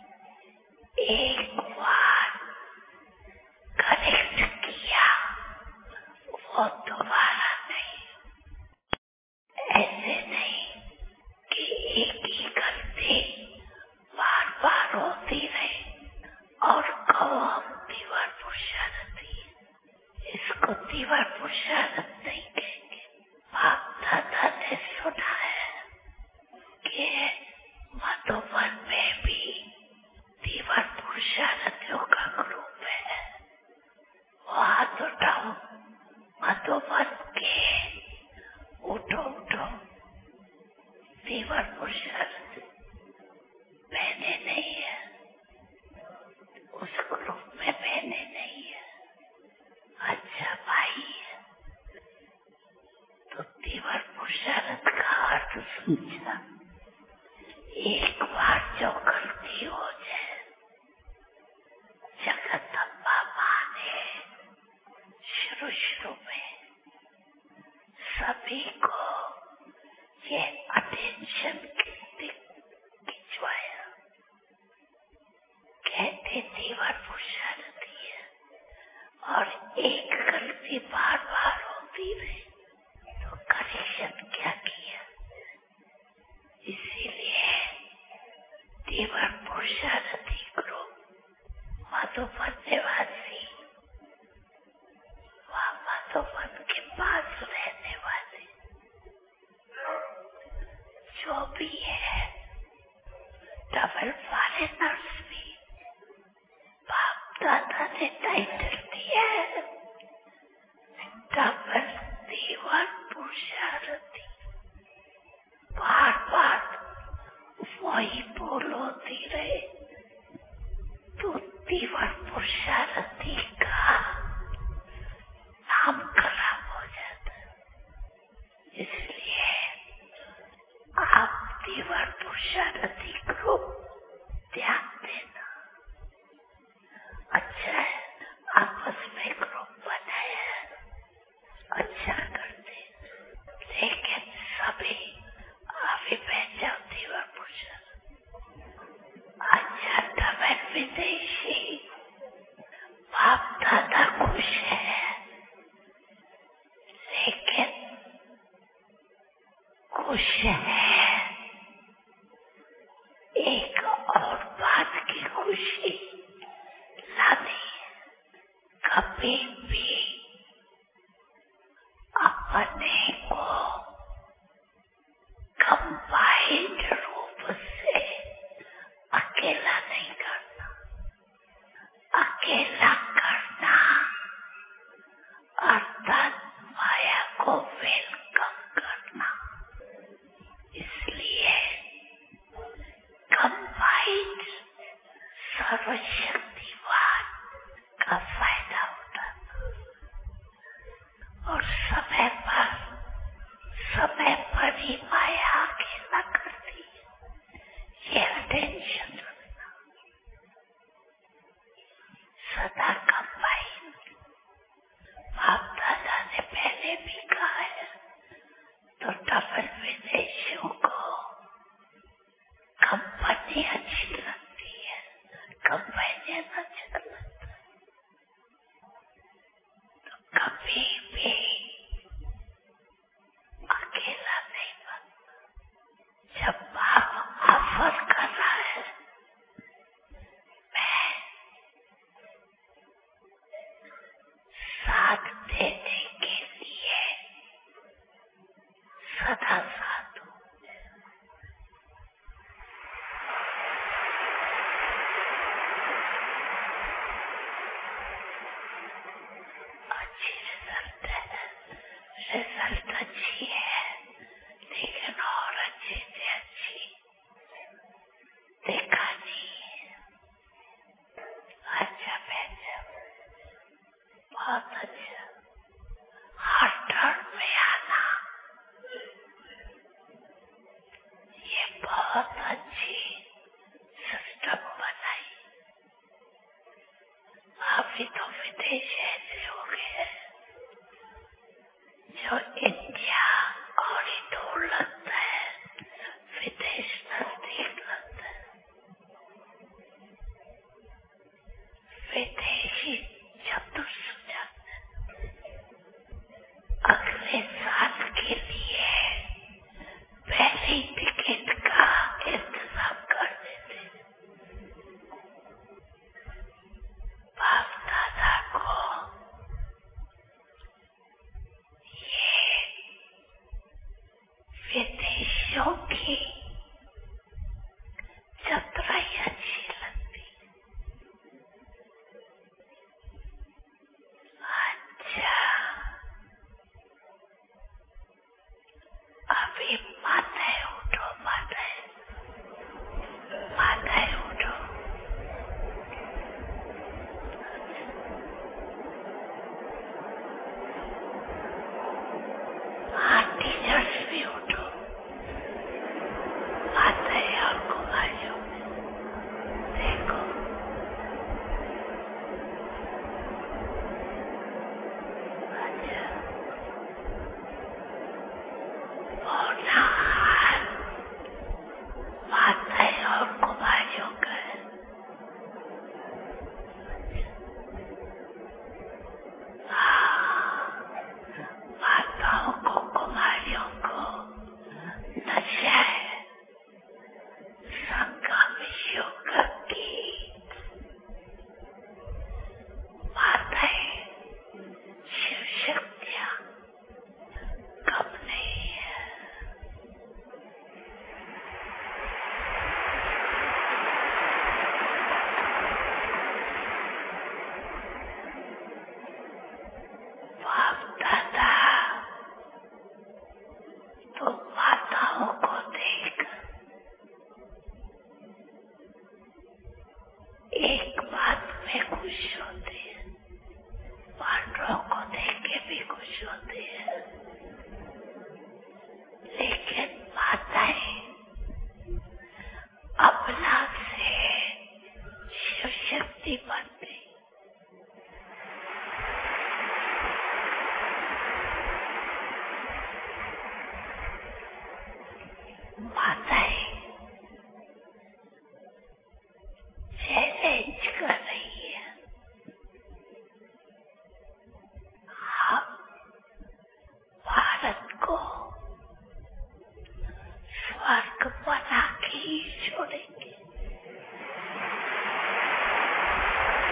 एक बार करेक्ट किया वो दोबारा नहीं। ऐसे नहीं कि एक ही गलती बार बार होती रहे और कहो हम तीव्र पुरुषार्थी। इसको तीव्र पुरुषार्थ नहीं कहेंगे। बाप दादा ने सुना है कि मधुबन में भी तीव्र पुरुषार्थियों का ग्रुप है। वहां तो उठाओ, मधुबन के उठो उठो तीव्र पुरुषार्थ बहने नहीं है, उस ग्रुप में बहने नहीं है। अच्छा भाई है तो तीव्र पुरुषार्थ का अर्थ समझा। एक बार जो गलती हो जाए, जगदम्बा माँ ने शुरू में सभी को ये अटेंशन खिंचवाया। कहते तीव्र पुरुषार्थी है और एक गलती बार बार होती रही तो करेक्शन क्या किया। इसीलिए तीव्र पुरुषार्थी ग्रुप मधुबन निवासी, वहाँ मधुबन के पास रहने वाले जो भी है, डबल फॉरेनर्स भी, बाप दादा ने टाइटल दिया है डबल तीव्र पुरुषार्थी। बार बार वही बोल होती रहे तो तीव्र पुरुषार्थी का नाम खराब हो जाता। इसलिए आप तीव्र पुरुषार्थी ग्रुप ध्यान देना। अच्छा है आपस में ग्रुप बनाया है, अच्छा करते, लेकिन सभी अभी पहचान तीव्र पुरुषार्थ। अच्छा डबल विदेशी बाप दादा खुश है, लेकिन खुश है एक और बात की खुशी लानी। कभी भी अपने को कंबाइंड रूप से अकेला नहीं करना। अकेला करना अर्थात माया को वेलकम करना। इसलिए कंबाइंड सर्वशक्तिवान का फायदा होता और समय पर ही माया अकेला करती है। यह टेंशन रखना, सदा कंबाइन। बाप दादा ने पहले भी कहा है, तो डबल विदेशियों को कंपनी अच्छी लगती है, कंपेनियन अच्छा लगता है। तो कभी भी अकेला नहीं बनना। जब बाप ऑफर कर रहा है, मैं साथ देने के लिए सदा साथ हूँ। अच्छी रिजल्ट है, रिजल्ट अच्छी है, लेकिन और अच्छी से अच्छी देखा नहीं। अच्छा बेटा, बहुत अच्छा। हर टर्न में आना, ये बहुत अच्छी सिस्टम बनाई। अभी तो विदेश ऐसे हो गए हैं जो इंडिया और ही दूर लगता है, विदेश नजदीक लगता है। विदेशी चतुर सुझाते हैं, अगले साल के लिए पहली टिकट का इंतजाम कर देते। बाप दादा को ये विदेशियों की चतुराई अच्छी लगती। अच्छा, अभी माताएं उठो, माताएं उठो। हाँ, टीचर्स भी उठो, माताएं और कुमारियों में देखो। अच्छा, और ना माताएं और कुमारियों का है। हाँ, माताओं को कुमारियों को नशा है, संगम योग की। माताएं शिव शक्तियाँ कम नहीं है। बाप दादा तो माताओं को देख एक बात में खुश होते हैं, पांडवों को देख के भी खुश होते हैं। लेकिन माताएं अबला से शिव शक्ति बन गई। माताएं चैलेंज कर रही है, हम भारत को स्वर्ग बना के ही छोड़ेंगे।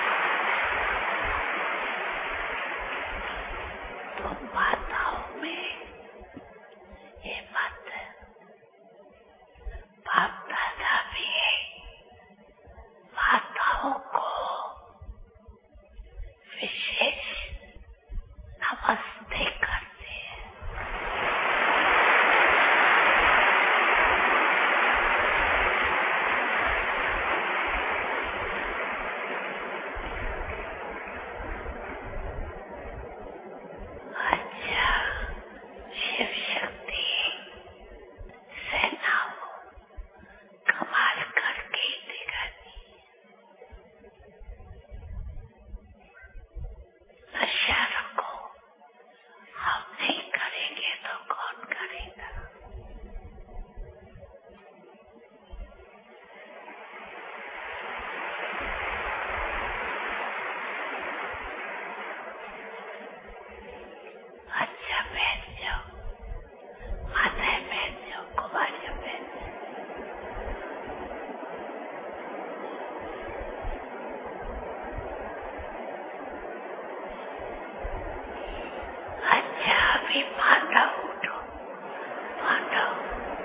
सभी पांडव उठो, पांडव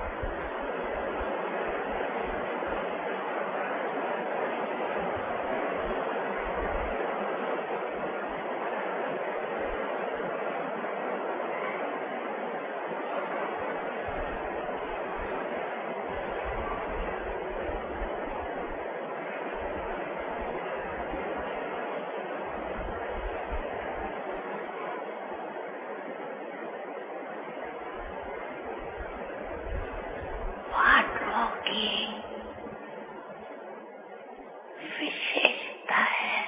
विशेषता है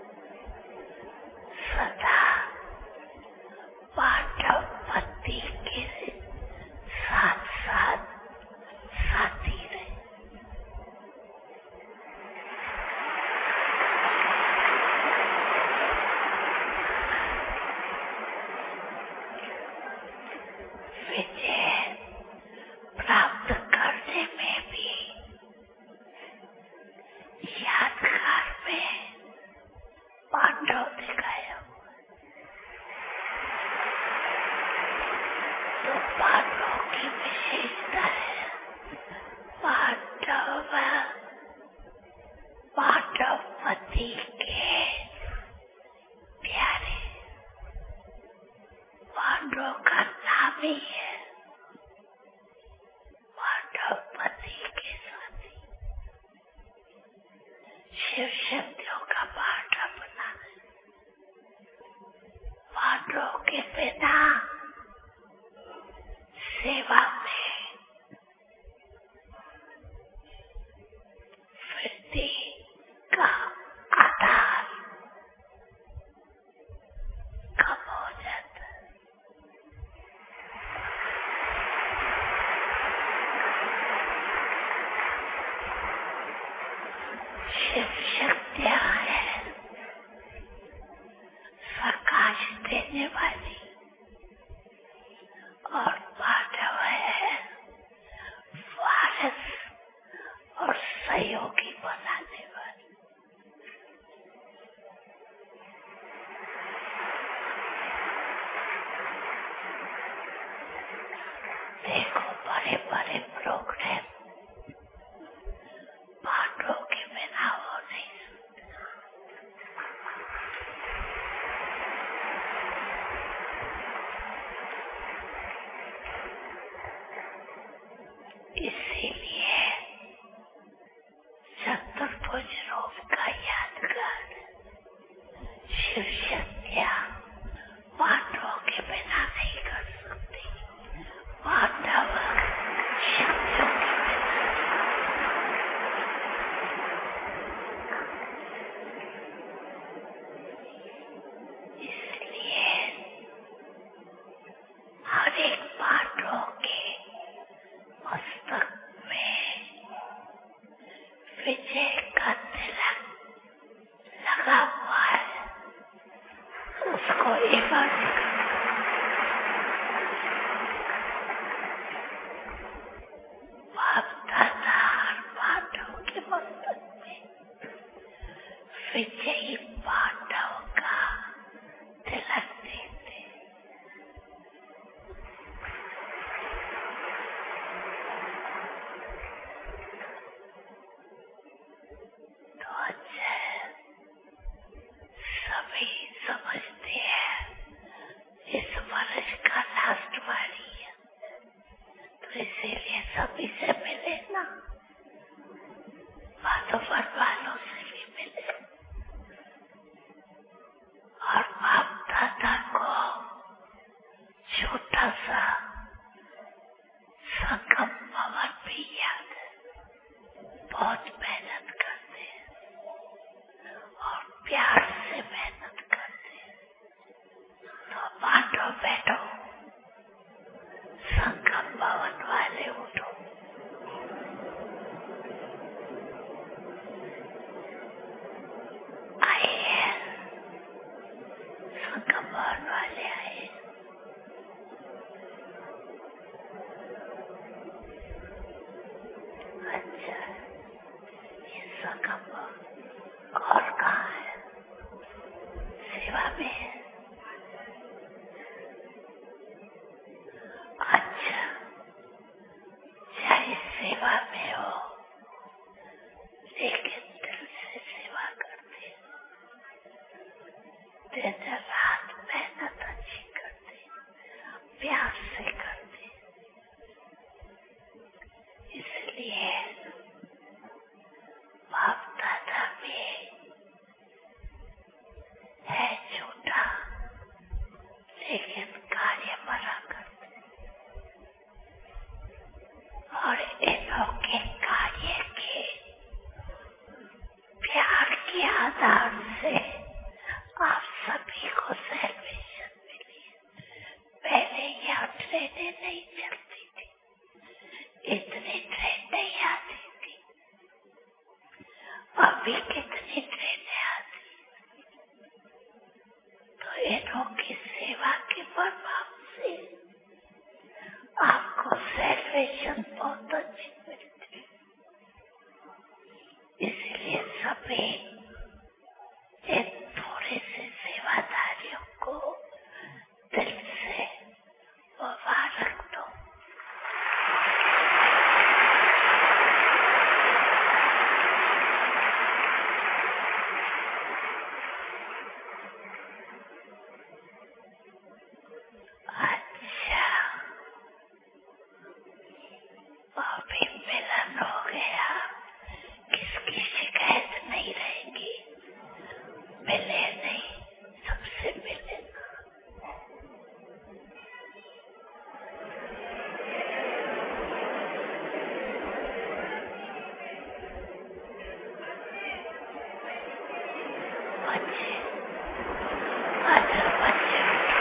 सदा पांडव पति के साथ साथ साथी रहे। विजय प्राप्त करने में भी यादगार में पांडव दिखाया। तो पांडवों की विशेषता है पांडव पति के प्यारे। पांडवों का नाम ही है पांडव पति के साथी। शिव शक्तियों का पांडव बना है। पांडवों के बिना सेवा में वृद्धि का आधार कम हो जाता है। शिव शक्तियां है प्रकाश देने वाली और पांडव है वारिस और सहयोगी बनाने वाली। देखो बड़े बड़े प्रोग्राम पांडवों के बिना हो नहीं सकते। इसीलिए चतुर्भुज रूप का यादगार शिव शक्तियां पांडवों के बिना नहीं कर सकती। पांडव शक्तियों के बिना। इसलिए हर एक पांडवों के मस्तक में विजय का तिलक लगा हुआ है। उसको एक बार दातार पांडव के मस्तक में विजयी पांडव का तिलक देते। तो अच्छा सभी समझते हैं इस वर्ष का लास्ट वारी है, तो इसीलिए सभी से मिले ना, वादों वालों से भी मिले और बाप दादा को छोटा सा संगम भवन भी याद है। बहुत मेहनत करते हैं और प्यार से मेहनत करते हैं। तो पांडव बैठो, संगम भवन वाले उठो। आइए, संगम भवन वाले आए। अच्छा, ये संगम और कहाँ है? सेवा में है। दिन रात मेहनत अच्छी करते, प्यार से करते। इसलिए बाप दादा में है छोटा, लेकिन कार्य बड़ा करते। और इन्हों के कार्य के प्यार के आधार से आप सभी को सैल्वेशन मिली। पहले यह ट्रेनें नहीं चलती थी, इतनी ट्रेन नहीं आती थी। अभी कितनी ट्रेनें आती। तो इन्हों की सेवा के प्रभाव से आपको सैल्वेशन बहुत अच्छी मिलती। इसलिए सभी इन थोड़े से सेवादारियों को दिल से मुबारक दो। अच्छा, अभी मिलन हो गया, किसकी शिकायत नहीं रहेगी। मिले नहीं, सबसे मिले ना। बच्चे, अच्छा बच्चे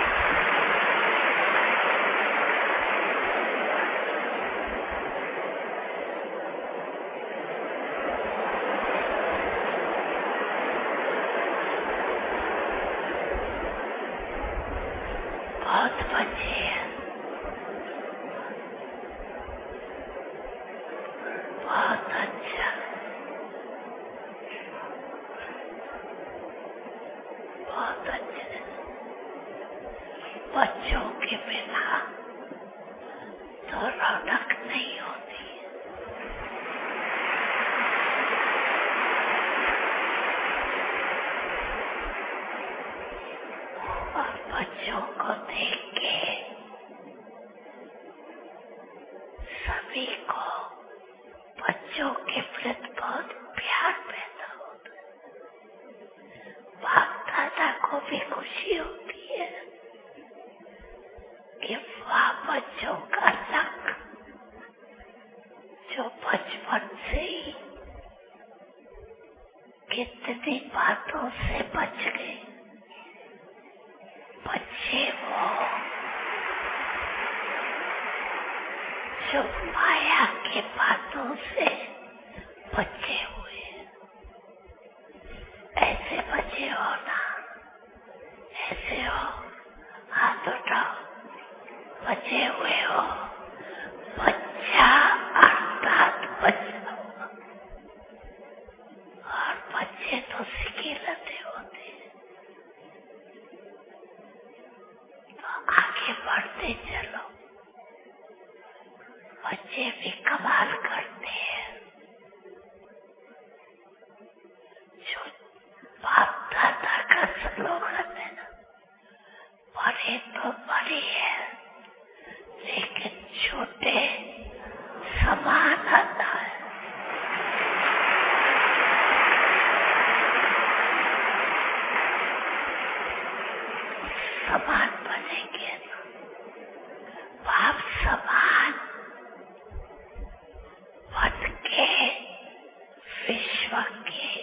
बहुत बच्चे हैं, बहुत अच्छा, बहुत अच्छे। बच्चों के बिना तो रौनक नहीं होती। और बच्चों को देख के सभी को बच्चों के प्रति बहुत प्यार पैदा होता है। बाप दादा को भी खुशी होती है कि वाह, बच्चों का लक जो बचपन से ही कितनी बातों से बच गए। बच्चे वो जो माया के बातों से बचे हुए, ऐसे बचे हो ना, ऐसे हो, हाथ उठाओ, बचे हुए हो। बच्चा अर्थात बच्चा, और बच्चे तो सिकिलते होते हैं। तो आगे बढ़ते चलो, बच्चे भी कमाल करते हैं। जो बाप दादा का स्लोगन है ना, बड़े तो बड़े हैं, लेकिन छोटे समान आता है। समान बनेंगे ना, बाप समान बन के विश्व के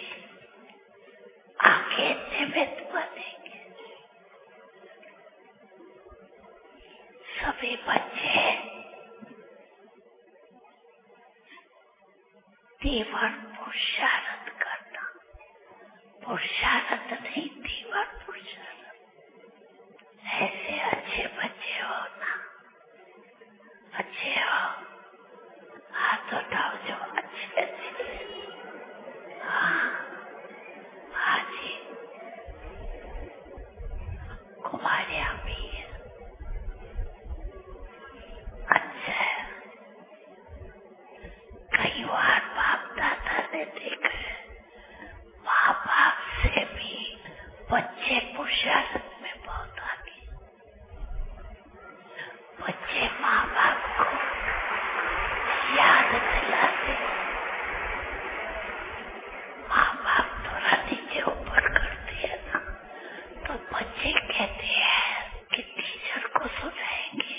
आगे निमित्त बनेंगे। सभी बच्चे तीव्र पुरुषार्थ करना, पुरुषार्थ नहीं, तीव्र पुरुषार्थ। ऐसे अच्छे बच्चे हो ना, अच्छे हो, हाथ उठाओ जो अच्छे अच्छे। हाँ, हाँ जी, कुमारियाँ भी है। अच्छा है। कई बार बाप दादा ने देखा है, माँ बाप से भी बच्चे पुरुषार्थ में बहुत आगे। बच्चे माँ बाप को याद दिलाते, माँ बाप थोड़ा नीचे ऊपर करते हैं ना, तो बच्चे कहते हैं कि टीचर को सुनाएंगे।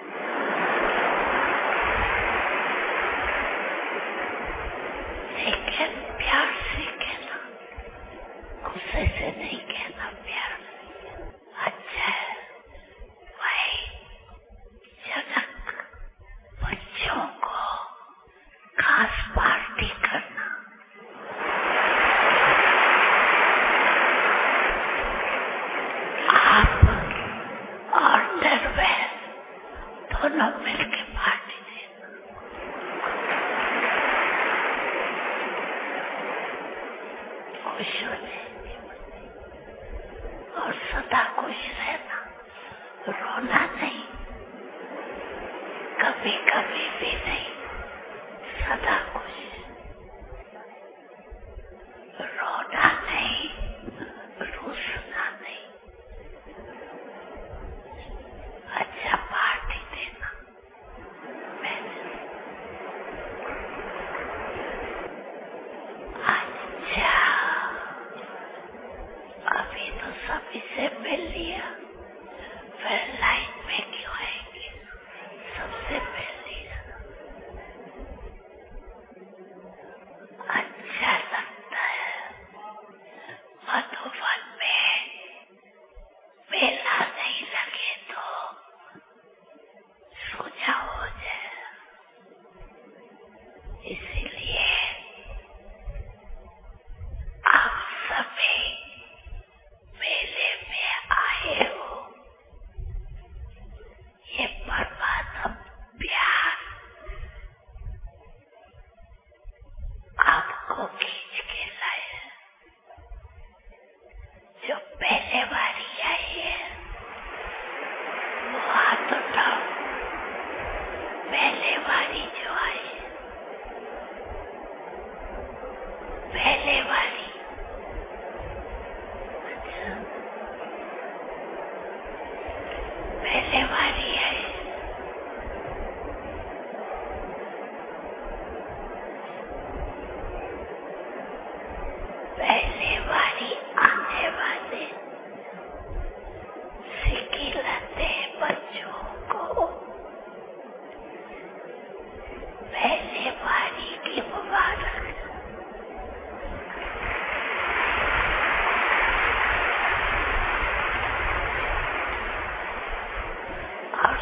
लेकिन प्यार से कहना, गुस्से से नहीं कहना, प्यार से। अच्छा है भाई, जनक बच्चों को खास पार्टी करना, आप और दरवेश दोनों मिलकर पार्टी देना। खुश हो जाएंगे और सदा खुश रहना, रोना नहीं, कभी कभी भी नहीं, सदा खुश। रोना नहीं, रूसना नहीं। अच्छा पार्टी देना। अच्छा अभी तो सभी से मिल लिया, फिर लाइन में क्यों आएंगे? सबसे मिल लिया, अच्छा लगता है। मधुबन में मेला नहीं लगे तो सोचा हो जाए, इसीलिए आप सभी मेले में आए हो। ये परमात्म प्यार आपको खींच के लाए। जो पहले बारी आई है वो हाथ उठाओ। पहले बारी जो आई है, पहले बारी। अच्छा पहले बारी आई, पहले बारी आने वाले सिखिलाते बच्चों को पहले बारी की मुबारक। और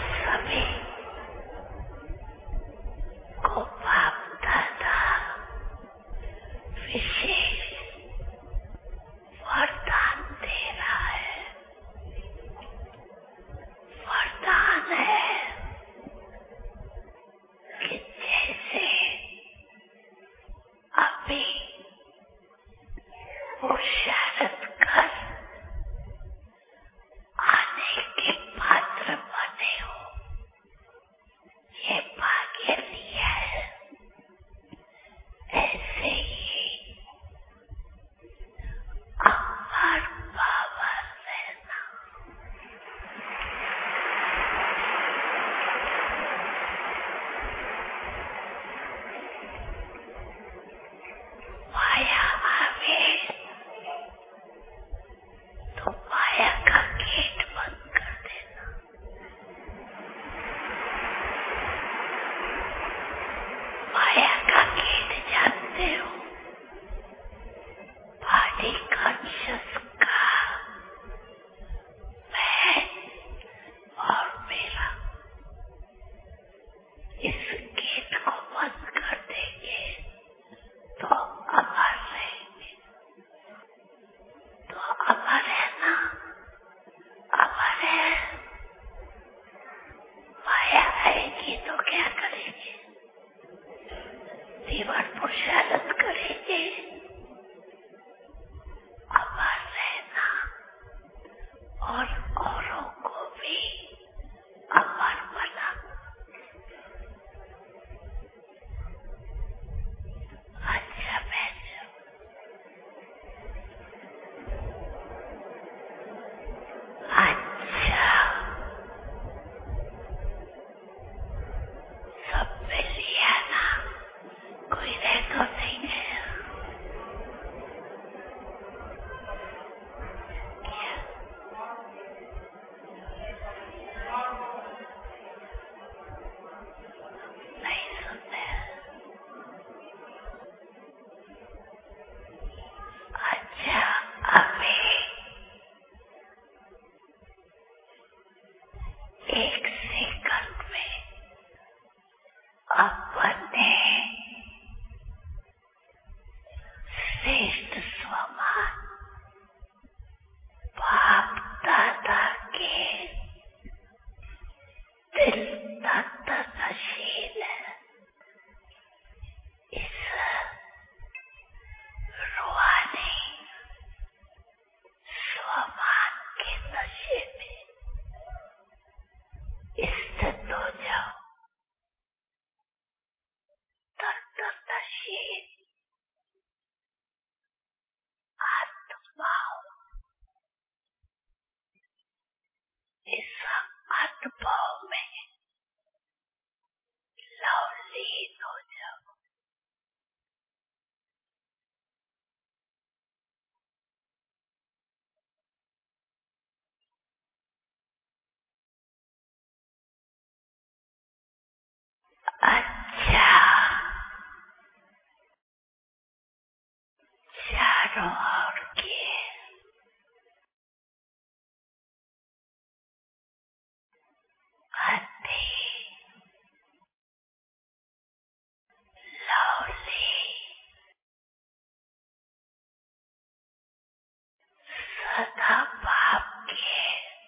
चारों ओर के हड्डी, लौली, सदा भाव के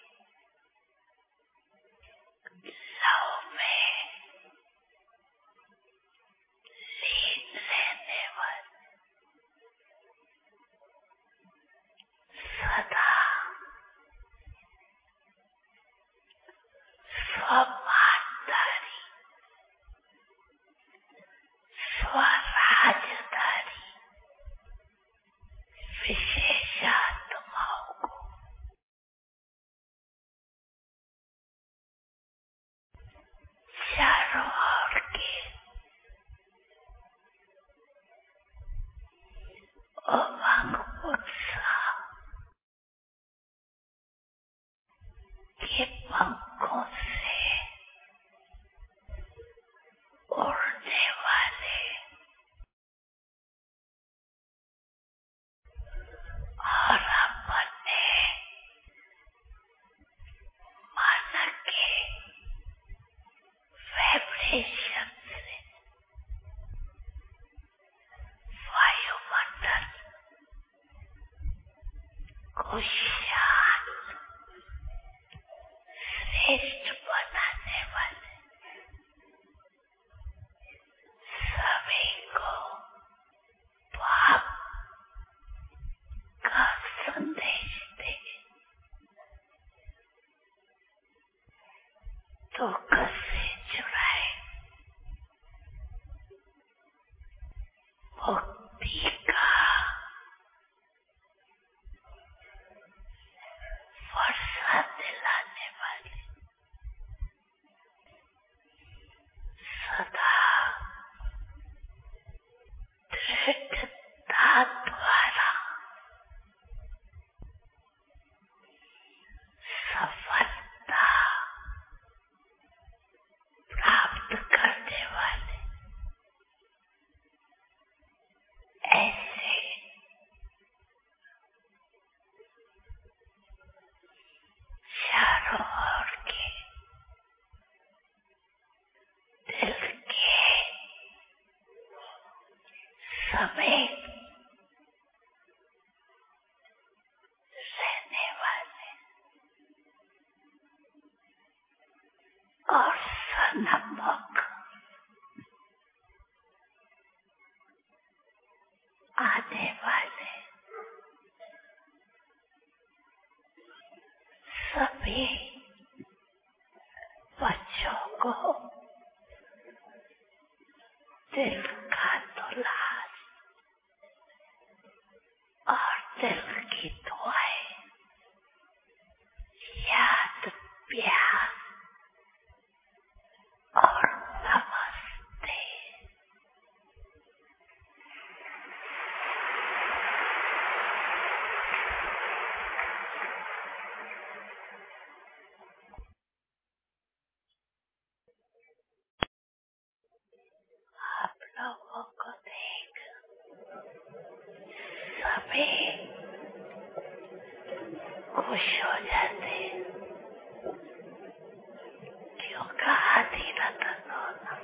लौ में लीन रहने वाले, सदा स्वमानधारी, स्वराजधारी विशेषात्माओं को चारों ओर के उमंग उत्साह के पंखों से उड़ने वाले और अपने मन के वाइब्रेशन से वायुमंडल को शांत, श्रेष्ठ बनाने वाले सभी को पाप का संदेश दे, दुख से छुड़ाए, मुक्ति का वर्षा दिलाने वाले, सदा दृढ़ता द्वारा सफलता प्राप्त करने वाले ऐसे चारों ओर के दिल के समेत रहने वाले और सन्मुख आने वाले सभी बच्चों को दिल का दुलार और दिल की दुआएं, याद, प्यार और नमस्ते। आप लोगों को देख सभी खुश हो जाते, क्योंकि आधीरतन होना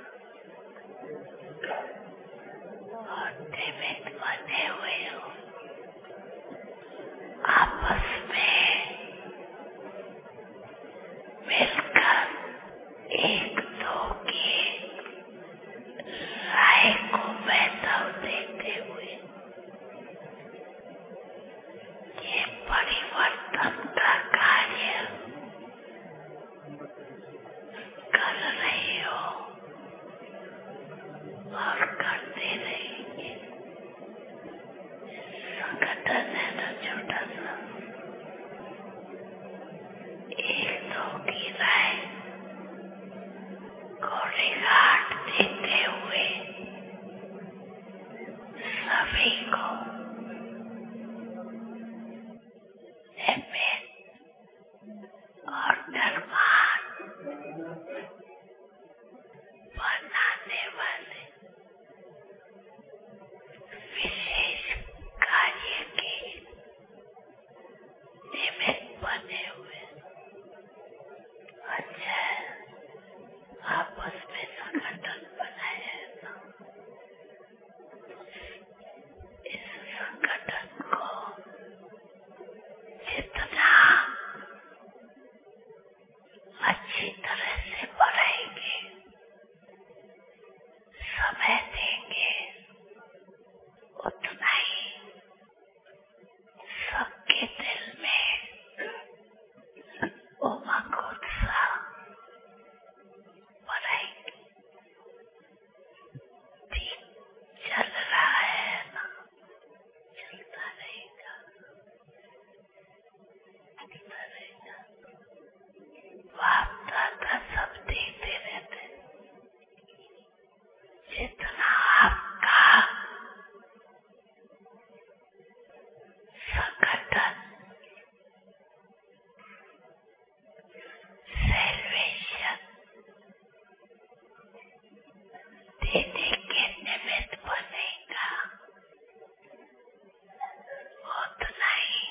और निमित्त बने हुए हो, आपस में मिलकर एक दो की राय को महत्व देते हुए ये परिवर्तन का कार्य कर रहे हो और करते रहेंगे। संगठन है ना छोटा सा, एक दो की राय को रिगार्ड देते हुए सभी को निमित्त और निर्माण बनाने वाले विशेष कार्य अच्छी तरह से बढ़ाएंगे, समय देंगे, उतना ही सबके दिल में उमंग उत्साह बढ़ाएंगे। ठीक चल रहा है ना, चलता रहेगा, चलता रहेगा। बाप दादा सब देखते रहते, जितना आपका संगठन सेल्वेशन देने के निमित्त बनेगा, उतना ही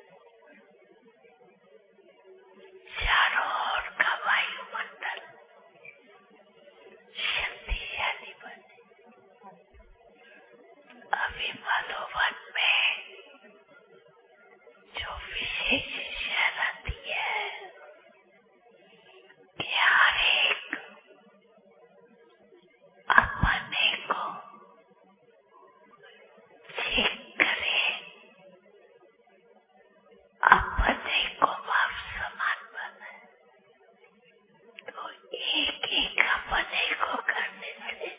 चारों ओर का वायुमंडल शक्तिशाली बने। अभी मधुबन में जो विशेष शरत है कि हर एक अपने को चेक करे, अपने को बाप समान बने। तो एक एक अपने को करने से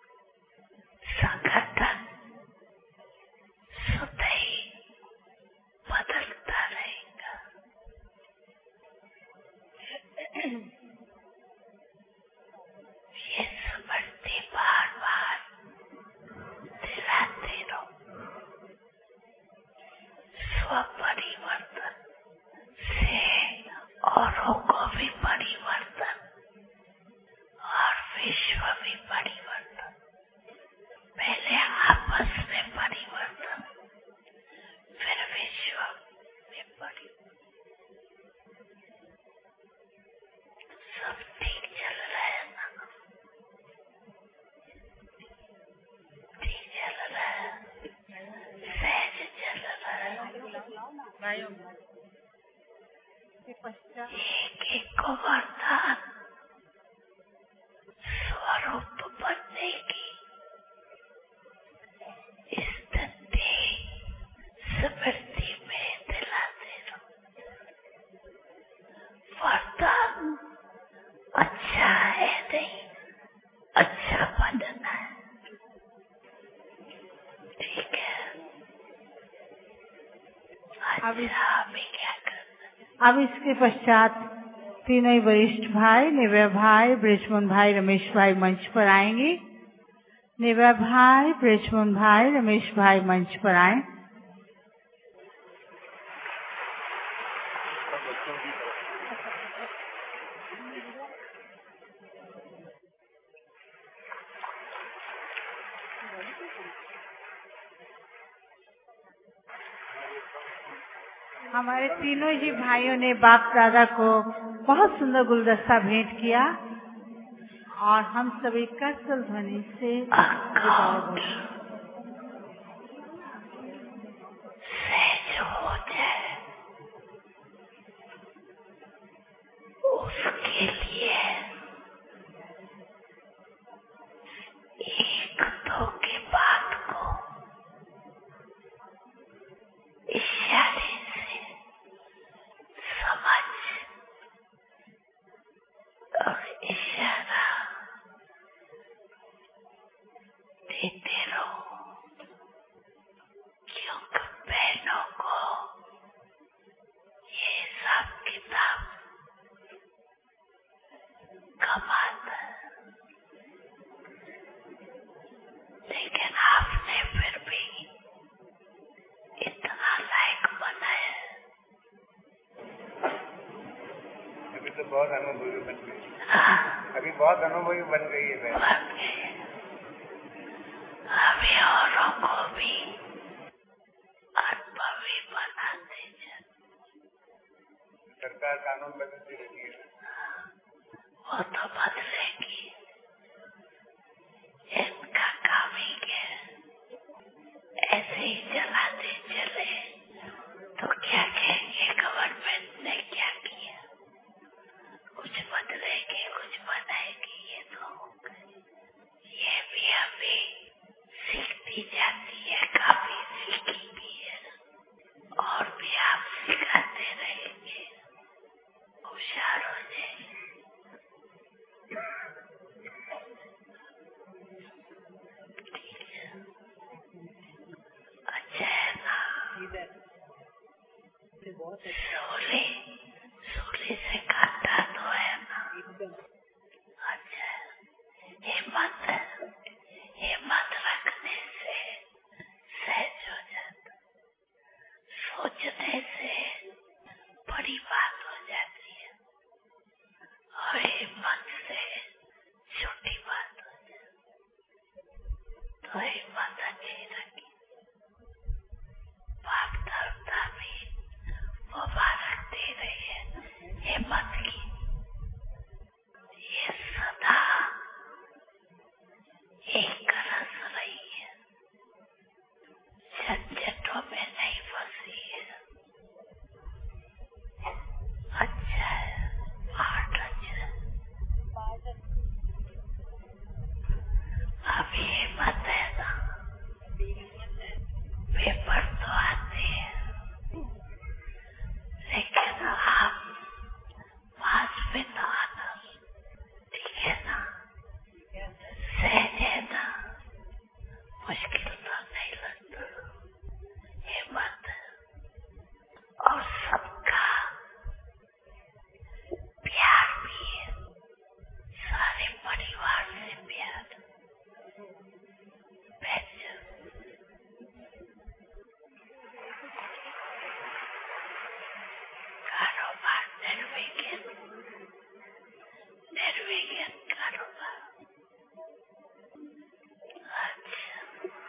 संगठन स्वतः ही बदलता रहेगा। ये स्मृति बार बार दिलाते रहो। स्व परिवर्तन से औरों को भी परिवर्तन और विश्व भी परिवर्तन। पहले आपस में परिवर्तन, फिर विश्व में परिवर्तन। सब ठीक चल रहा है ना? ठीक चल रहा है, सहज चल रहा है। एक एक को वरदान स्वरूप बनने की स्थिति स्मृति में दिलाते रहो। वरदान अच्छा है नहीं, अच्छा बनना है। ठीक है, अच्छा अभी क्या करना है? अब इसके पश्चात तीनों ही वरिष्ठ भाई, निवय भाई, ब्रिजमोहन भाई, रमेश भाई मंच पर आएंगे। निवय भाई, ब्रिजमोहन भाई, रमेश भाई मंच पर आए। हमारे तीनों ही भाइयों ने बाप दादा को बहुत सुंदर गुलदस्ता भेंट किया और हम सभी करतल ध्वनि से सहज हो जाए, उसके लिए एक दो के बात को इशारे से समझ और इशारा देते रहो, क्योंकि बहनों को ये सब किताब कमाता है। लेकिन आपने फिर भी इतना लायक बनाया। अभी तो बहुत अनुभवी बन गई। अभी बहुत अनुभवी बन गई है बहन। अभी औरों को भी अनुभवी बनाते जाए। सरकार कानून बदलती रहती है, वो तो बदलेगी, इनका काम ही क्या, ऐसे ही चलाते चले तो क्या कहेंगे गवर्नमेंट ने क्या किया? कुछ कुछ बदलेगी, कुछ बनाएगी, ये तो होगा। ये भी अभी सीखती जाती है, काफी सीखी भी है और भी आप सिखाते रहेंगे। होशियार हो जाए। ठीक है, अच्छा है ना? सूली से काटा तो है ना? अच्छा, हिम्मत रखने से सहज हो जाता, सोचने से बड़ी बात हो जाती है और हिम्मत से छोटी बात हो जाती है। तो हिम्मत अच्छी रखी। बाप दादा भी मुबारक दे रही है हिम्मत की। ये सदा एक रस रही है, झंझटों में नहीं फंसी है। अच्छा है, पाठ अच्छा है। अब हिम्मत है ना? पेपर तो आते हैं, लेकिन आप पास में तो आना, ठीक है ना? सहज है ना? मुश्किल तो नहीं लगता। हिम्मत और सबका प्यार भी है, सारे परिवार से प्यार। कारोबार निर्विघ्न कारोबार। अच्छा,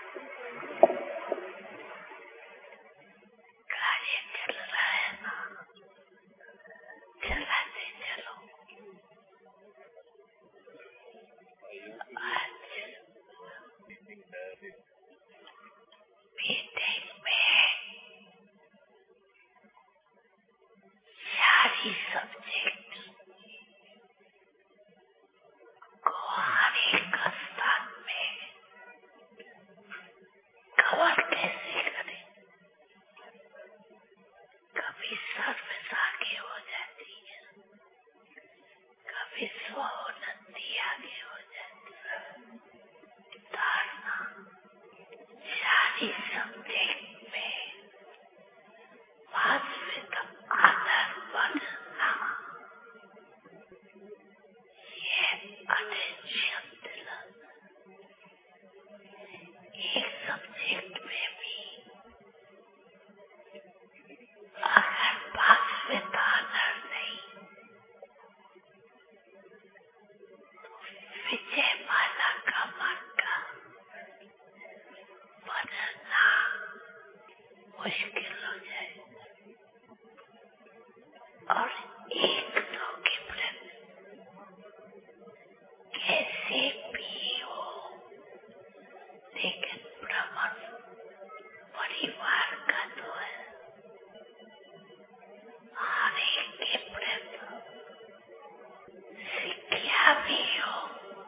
कार्य चल रहा है ना? चलाते चलो। अच्छा, मीटिंग में सारी सब्जेक्ट को हर एक स्थान में कवर कैसे करें? कभी सर्विस आगे हो जाती है, कभी स्वोन्नति आगे हो जाती है। धारणा सारी सब्जेक्ट में वास्तविक आधार बनना, ये अटेंशन दिलाना। एक सब्जेक्ट में भी अगर वास्तविक आधार नहीं, विजय माला का मार्ग बदलना मुश्किल हो जाए। और एक दो के प्रति कैसे भी हो, लेकिन भ्रमण परिवार का तो है। हर एक के प्रति शिक्षा भी हो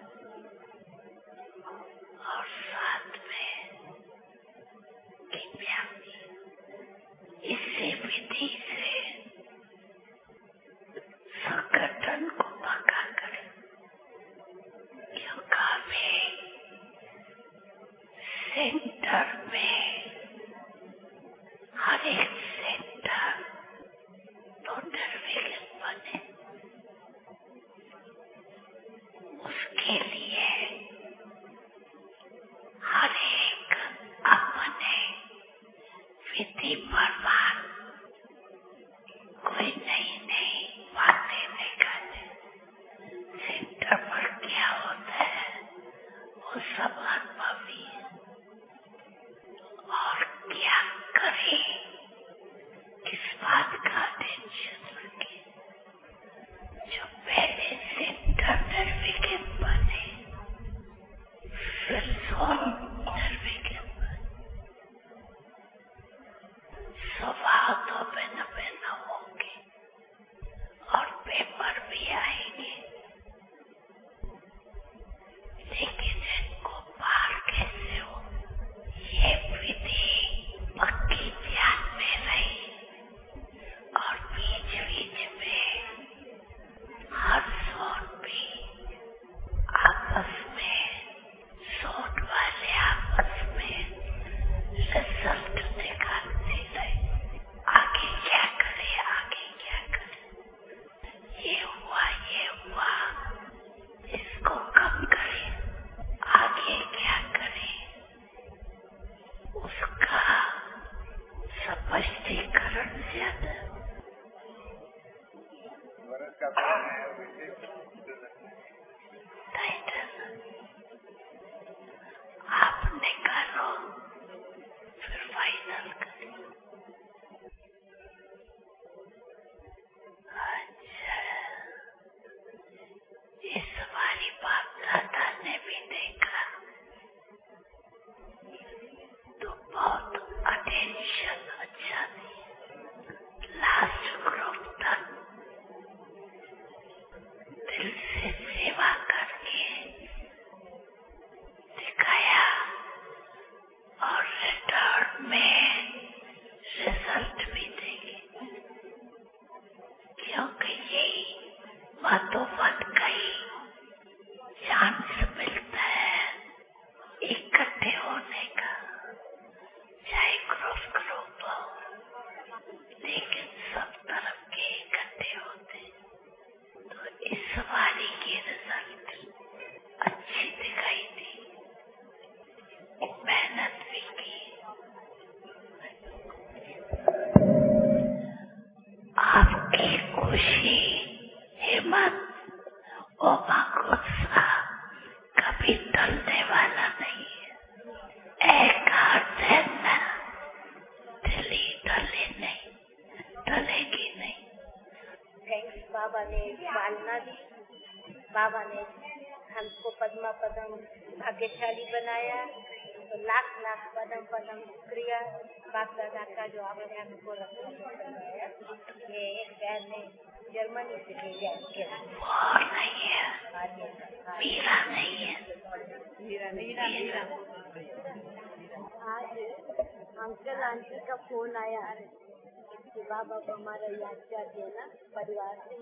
और साथ में कृपया भी। इसी विधि से संगठन को पक्का करें, क्योंकि सेंटर में हर एक सेंटर तो निर्विघ्न बने। उसके लिए हर एक अपने विधि प्रमाण कोई नई नई बातें लेकर और उसका फल है विशेष। आपने करो फिर फाइनल करो। अच्छा, इस बारी बाप दादा ने भी देखा तो बहुत अटेंशन अच्छा दी। लास्ट ग्रुप तक दिल से सेवा करके दिखाया और रिटर्न में रिजल्ट भी देंगे, क्योंकि यही मधोमत कई चांस मिलता है इकट्ठे होने का, चाहे ग्रुप हो, लेकिन सब तरफ के इकट्ठे होते। तो इस बारी की रिजल्ट अच्छी दिखाई दी, मेहनत भी की। आपकी खुशी, हिम्मत और गुस्सा कभी टलने वाला नहीं है। एक हाथ रहना, दिल्ली टले नहीं, टलेगी नहीं। थैंक्स। बाबा ने पालना दी, बाबा ने हमको पद्मा पदम भाग्यशाली बनाया, तो लाख लाख पदम पदम शुक्रिया बाप दादा का जो आपने हमको रखा बनाया। ये एक शहर ने जर्मनी से भेजा के और नहीं है, मीरा नहीं है, मीरा। आज अंकल आंटी का फोन आया कि बाबा को हमारा याद कर देना परिवार से।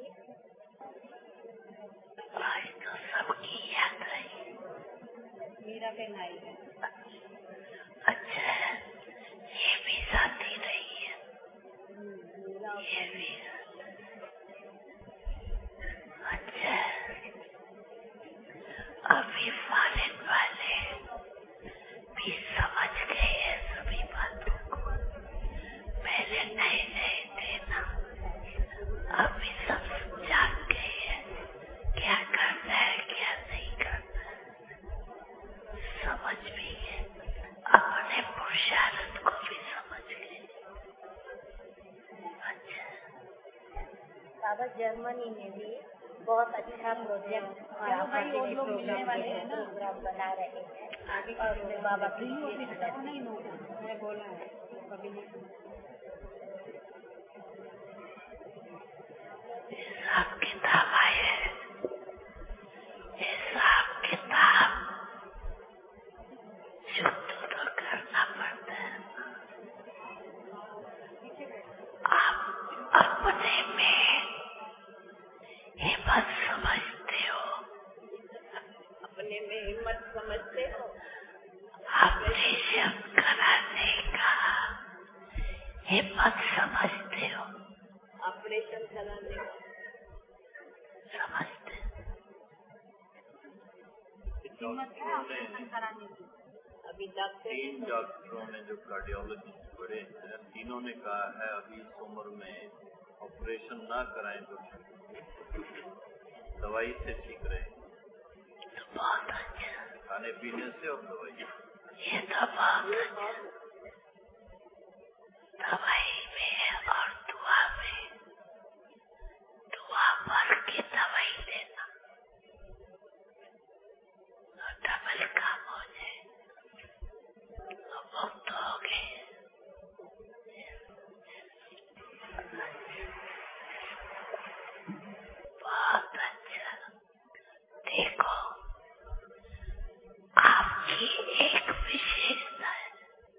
आज तो सबकी याद रही। मीरा पे आई है। अच्छा है, ये भी साथी रही है, ये भी। अच्छा है, अभी वाले भी समझ गए हैं सभी बातों को। पहले नए नए थे ना, अभी सब जान गए हैं क्या करना है क्या नहीं करना है, समझ भी गए, अपने पुरुषार्थ को भी समझ गए। अच्छा, बाबा जर्मनी में भी बहुत अच्छा प्रोजेक्ट मिलने वाले हैं ना, प्रोग्राम बना रहे हैं और उसमें बाबा की मैंने बोला है कभी नहीं। हिसाब किताब आए हैं, हिसाब किताब शुद्ध तो करना पड़ता है। आप अपने में हिम्मत समझते हो, अपने में हिम्मत समझते हो, ऑपरेशन कराने का हिम्मत समझते हो, ऑपरेशन कराने का समझते अभी डॉक्टर 3 डॉक्टरों ने जो कार्डियोलॉजिस्ट बड़े हैं, तीनों ने कहा है अभी इस उम्र में ऑपरेशन ना कराएं तो दवाई से ठीक रहे। तो बहुत अच्छा, खाने पीने से और दवाई। ये तो बहुत अच्छा, दवाई में और दुआ में, दुआ भर के दवाई लेना तो डबल काम हो जाए, तो मुक्त हो गए। बहुत अच्छा। देखो, आपकी एक विशेषता है,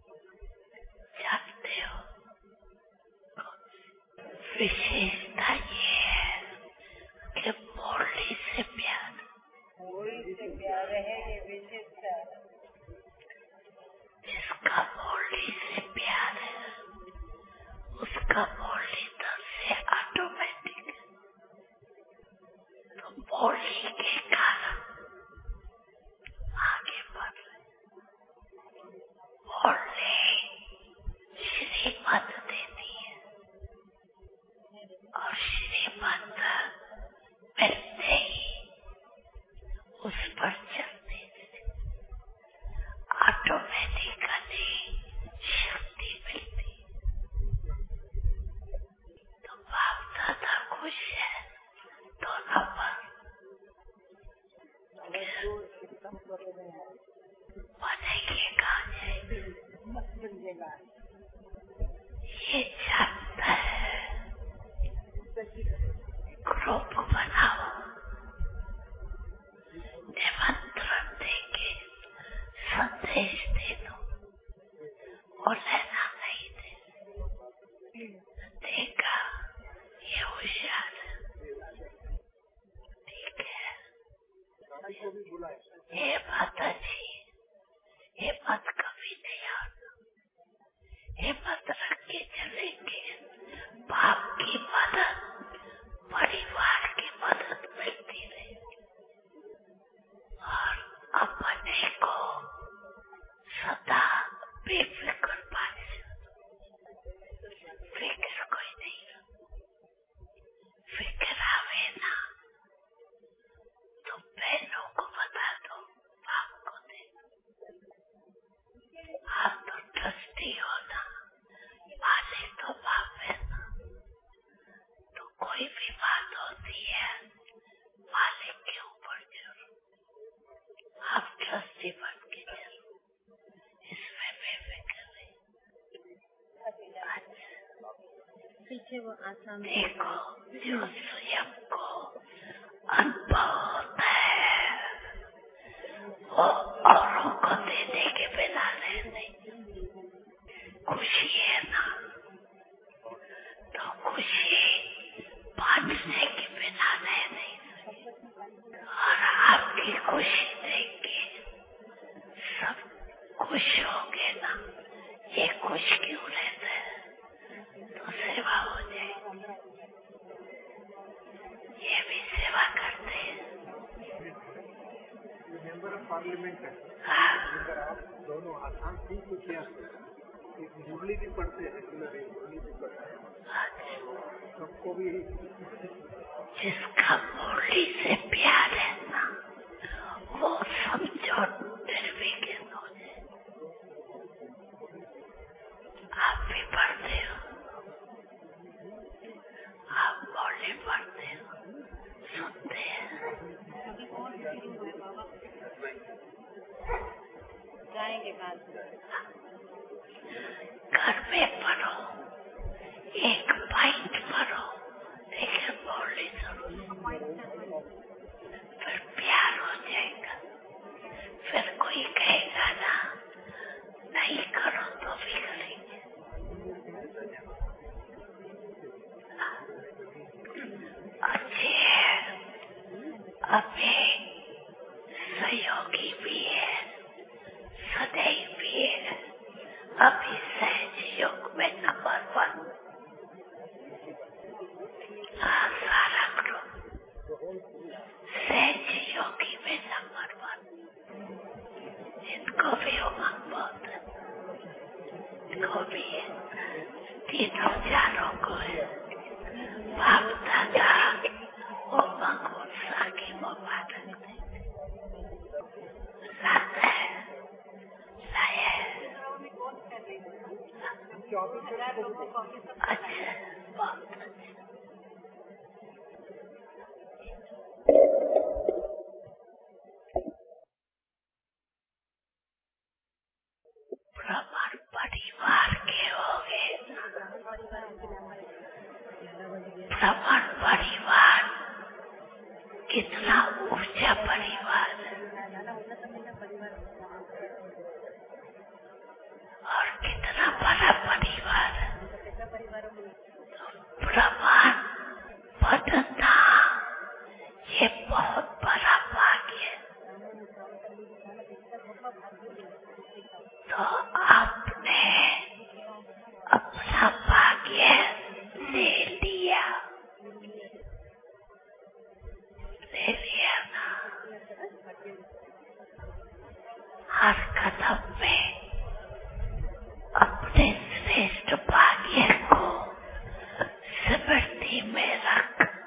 जानते हो? विशेषता ये है कि मुरली से प्यार, है ये विशेषता। जिसका मुरली से प्यार है उसका मुरली तर से ऑटोमेटिक, तो मुरली के कारण आगे बढ़ रहे। मुरली श्रीमत देती है और श्रीमत मिलते ही उस पर चलने से ऑटोमेटिकली शक्ति मिलती। तो बाप दादा खुश है दोनों पर। बनेगी कहाँ जाएगी? ये जानता है। ग्रुप बनाओ, निमंत्रण देके संदेश दे दो और लेना नहीं दे देगा। ये होशियार है। ठीक है, ये माता जी, ये मत कभी नहीं आना, ये मत रख के चलेंगे। बाप की मदद, परिवार की मदद मिलती रहे और अपने को सदा बेफिक्र पाने। फिक्र कोई नहीं, फिक्र आवे ना तो बहनों को बता दो, बाप को दे। आप तो ट्रस्टी हो ना, मालिक तो बाप है ना। तो कोई भी बात होती है मालिक के ऊपर छोड़ो, आप ट्रस्टी बन के चलो, इसमें बेफिक्र नहीं। पीछे वो आसाम देखो, जो स्वयं को अनुभव होता है वो औरों को देने के बिना नहीं। खुशी है ना, तो खुशी बांटने के बिना नहीं। और आपकी खुशी देख के सब खुश होंगे ना। ये खुश क्यों रहते हैं? तो सेवा हो जाएगी। ये भी सेवा करते हैं। मेंबर ऑफ पार्लियामेंट है। अगर आप दोनों आसान ठीक को किया, एक मुरली भी पढ़ते हैं, रेगुलर मुरली भी पढ़ते हैं, सबको भी। जिसका मुरली से प्यार है ना, वो समझो निर्विघ्न हो जाए। आप भी पढ़ते हो, आप मुरली पढ़ते हो, सुनते हैं। जाएंगे बाद घर में पढ़ो, एक पाइंट पढ़ो, लेकिन मुरली जरूर। फिर प्यार हो जाएगा। फिर कोई कहेगा ना नहीं करो तो भी करेंगे। अच्छे है, अभी सहयोगी भी है, सदैव भी है। अभी सहज योग में नंबर 1 सारा ग्रुप सहज योगी में नंबर 1। इनको भी उमंग बहुत है, इनको भी है, तीनों चारों को है। बाप दादा उमंग उत्साह की मुबारक देते। लाता है, लाया है। अच्छा, बहुत अच्छा। प्रमाण परिवार के हो गए। प्रमाण परिवार कितना ऊंचा परिवार है और कितना बड़ा परिवार है। प्रमाण बदलना ये बहुत बड़ा भाग्य है। तो आपने अपना भाग्य ले लिया ना। हर कदम में अपने श्रेष्ठ भाग्य को स्मृति में रख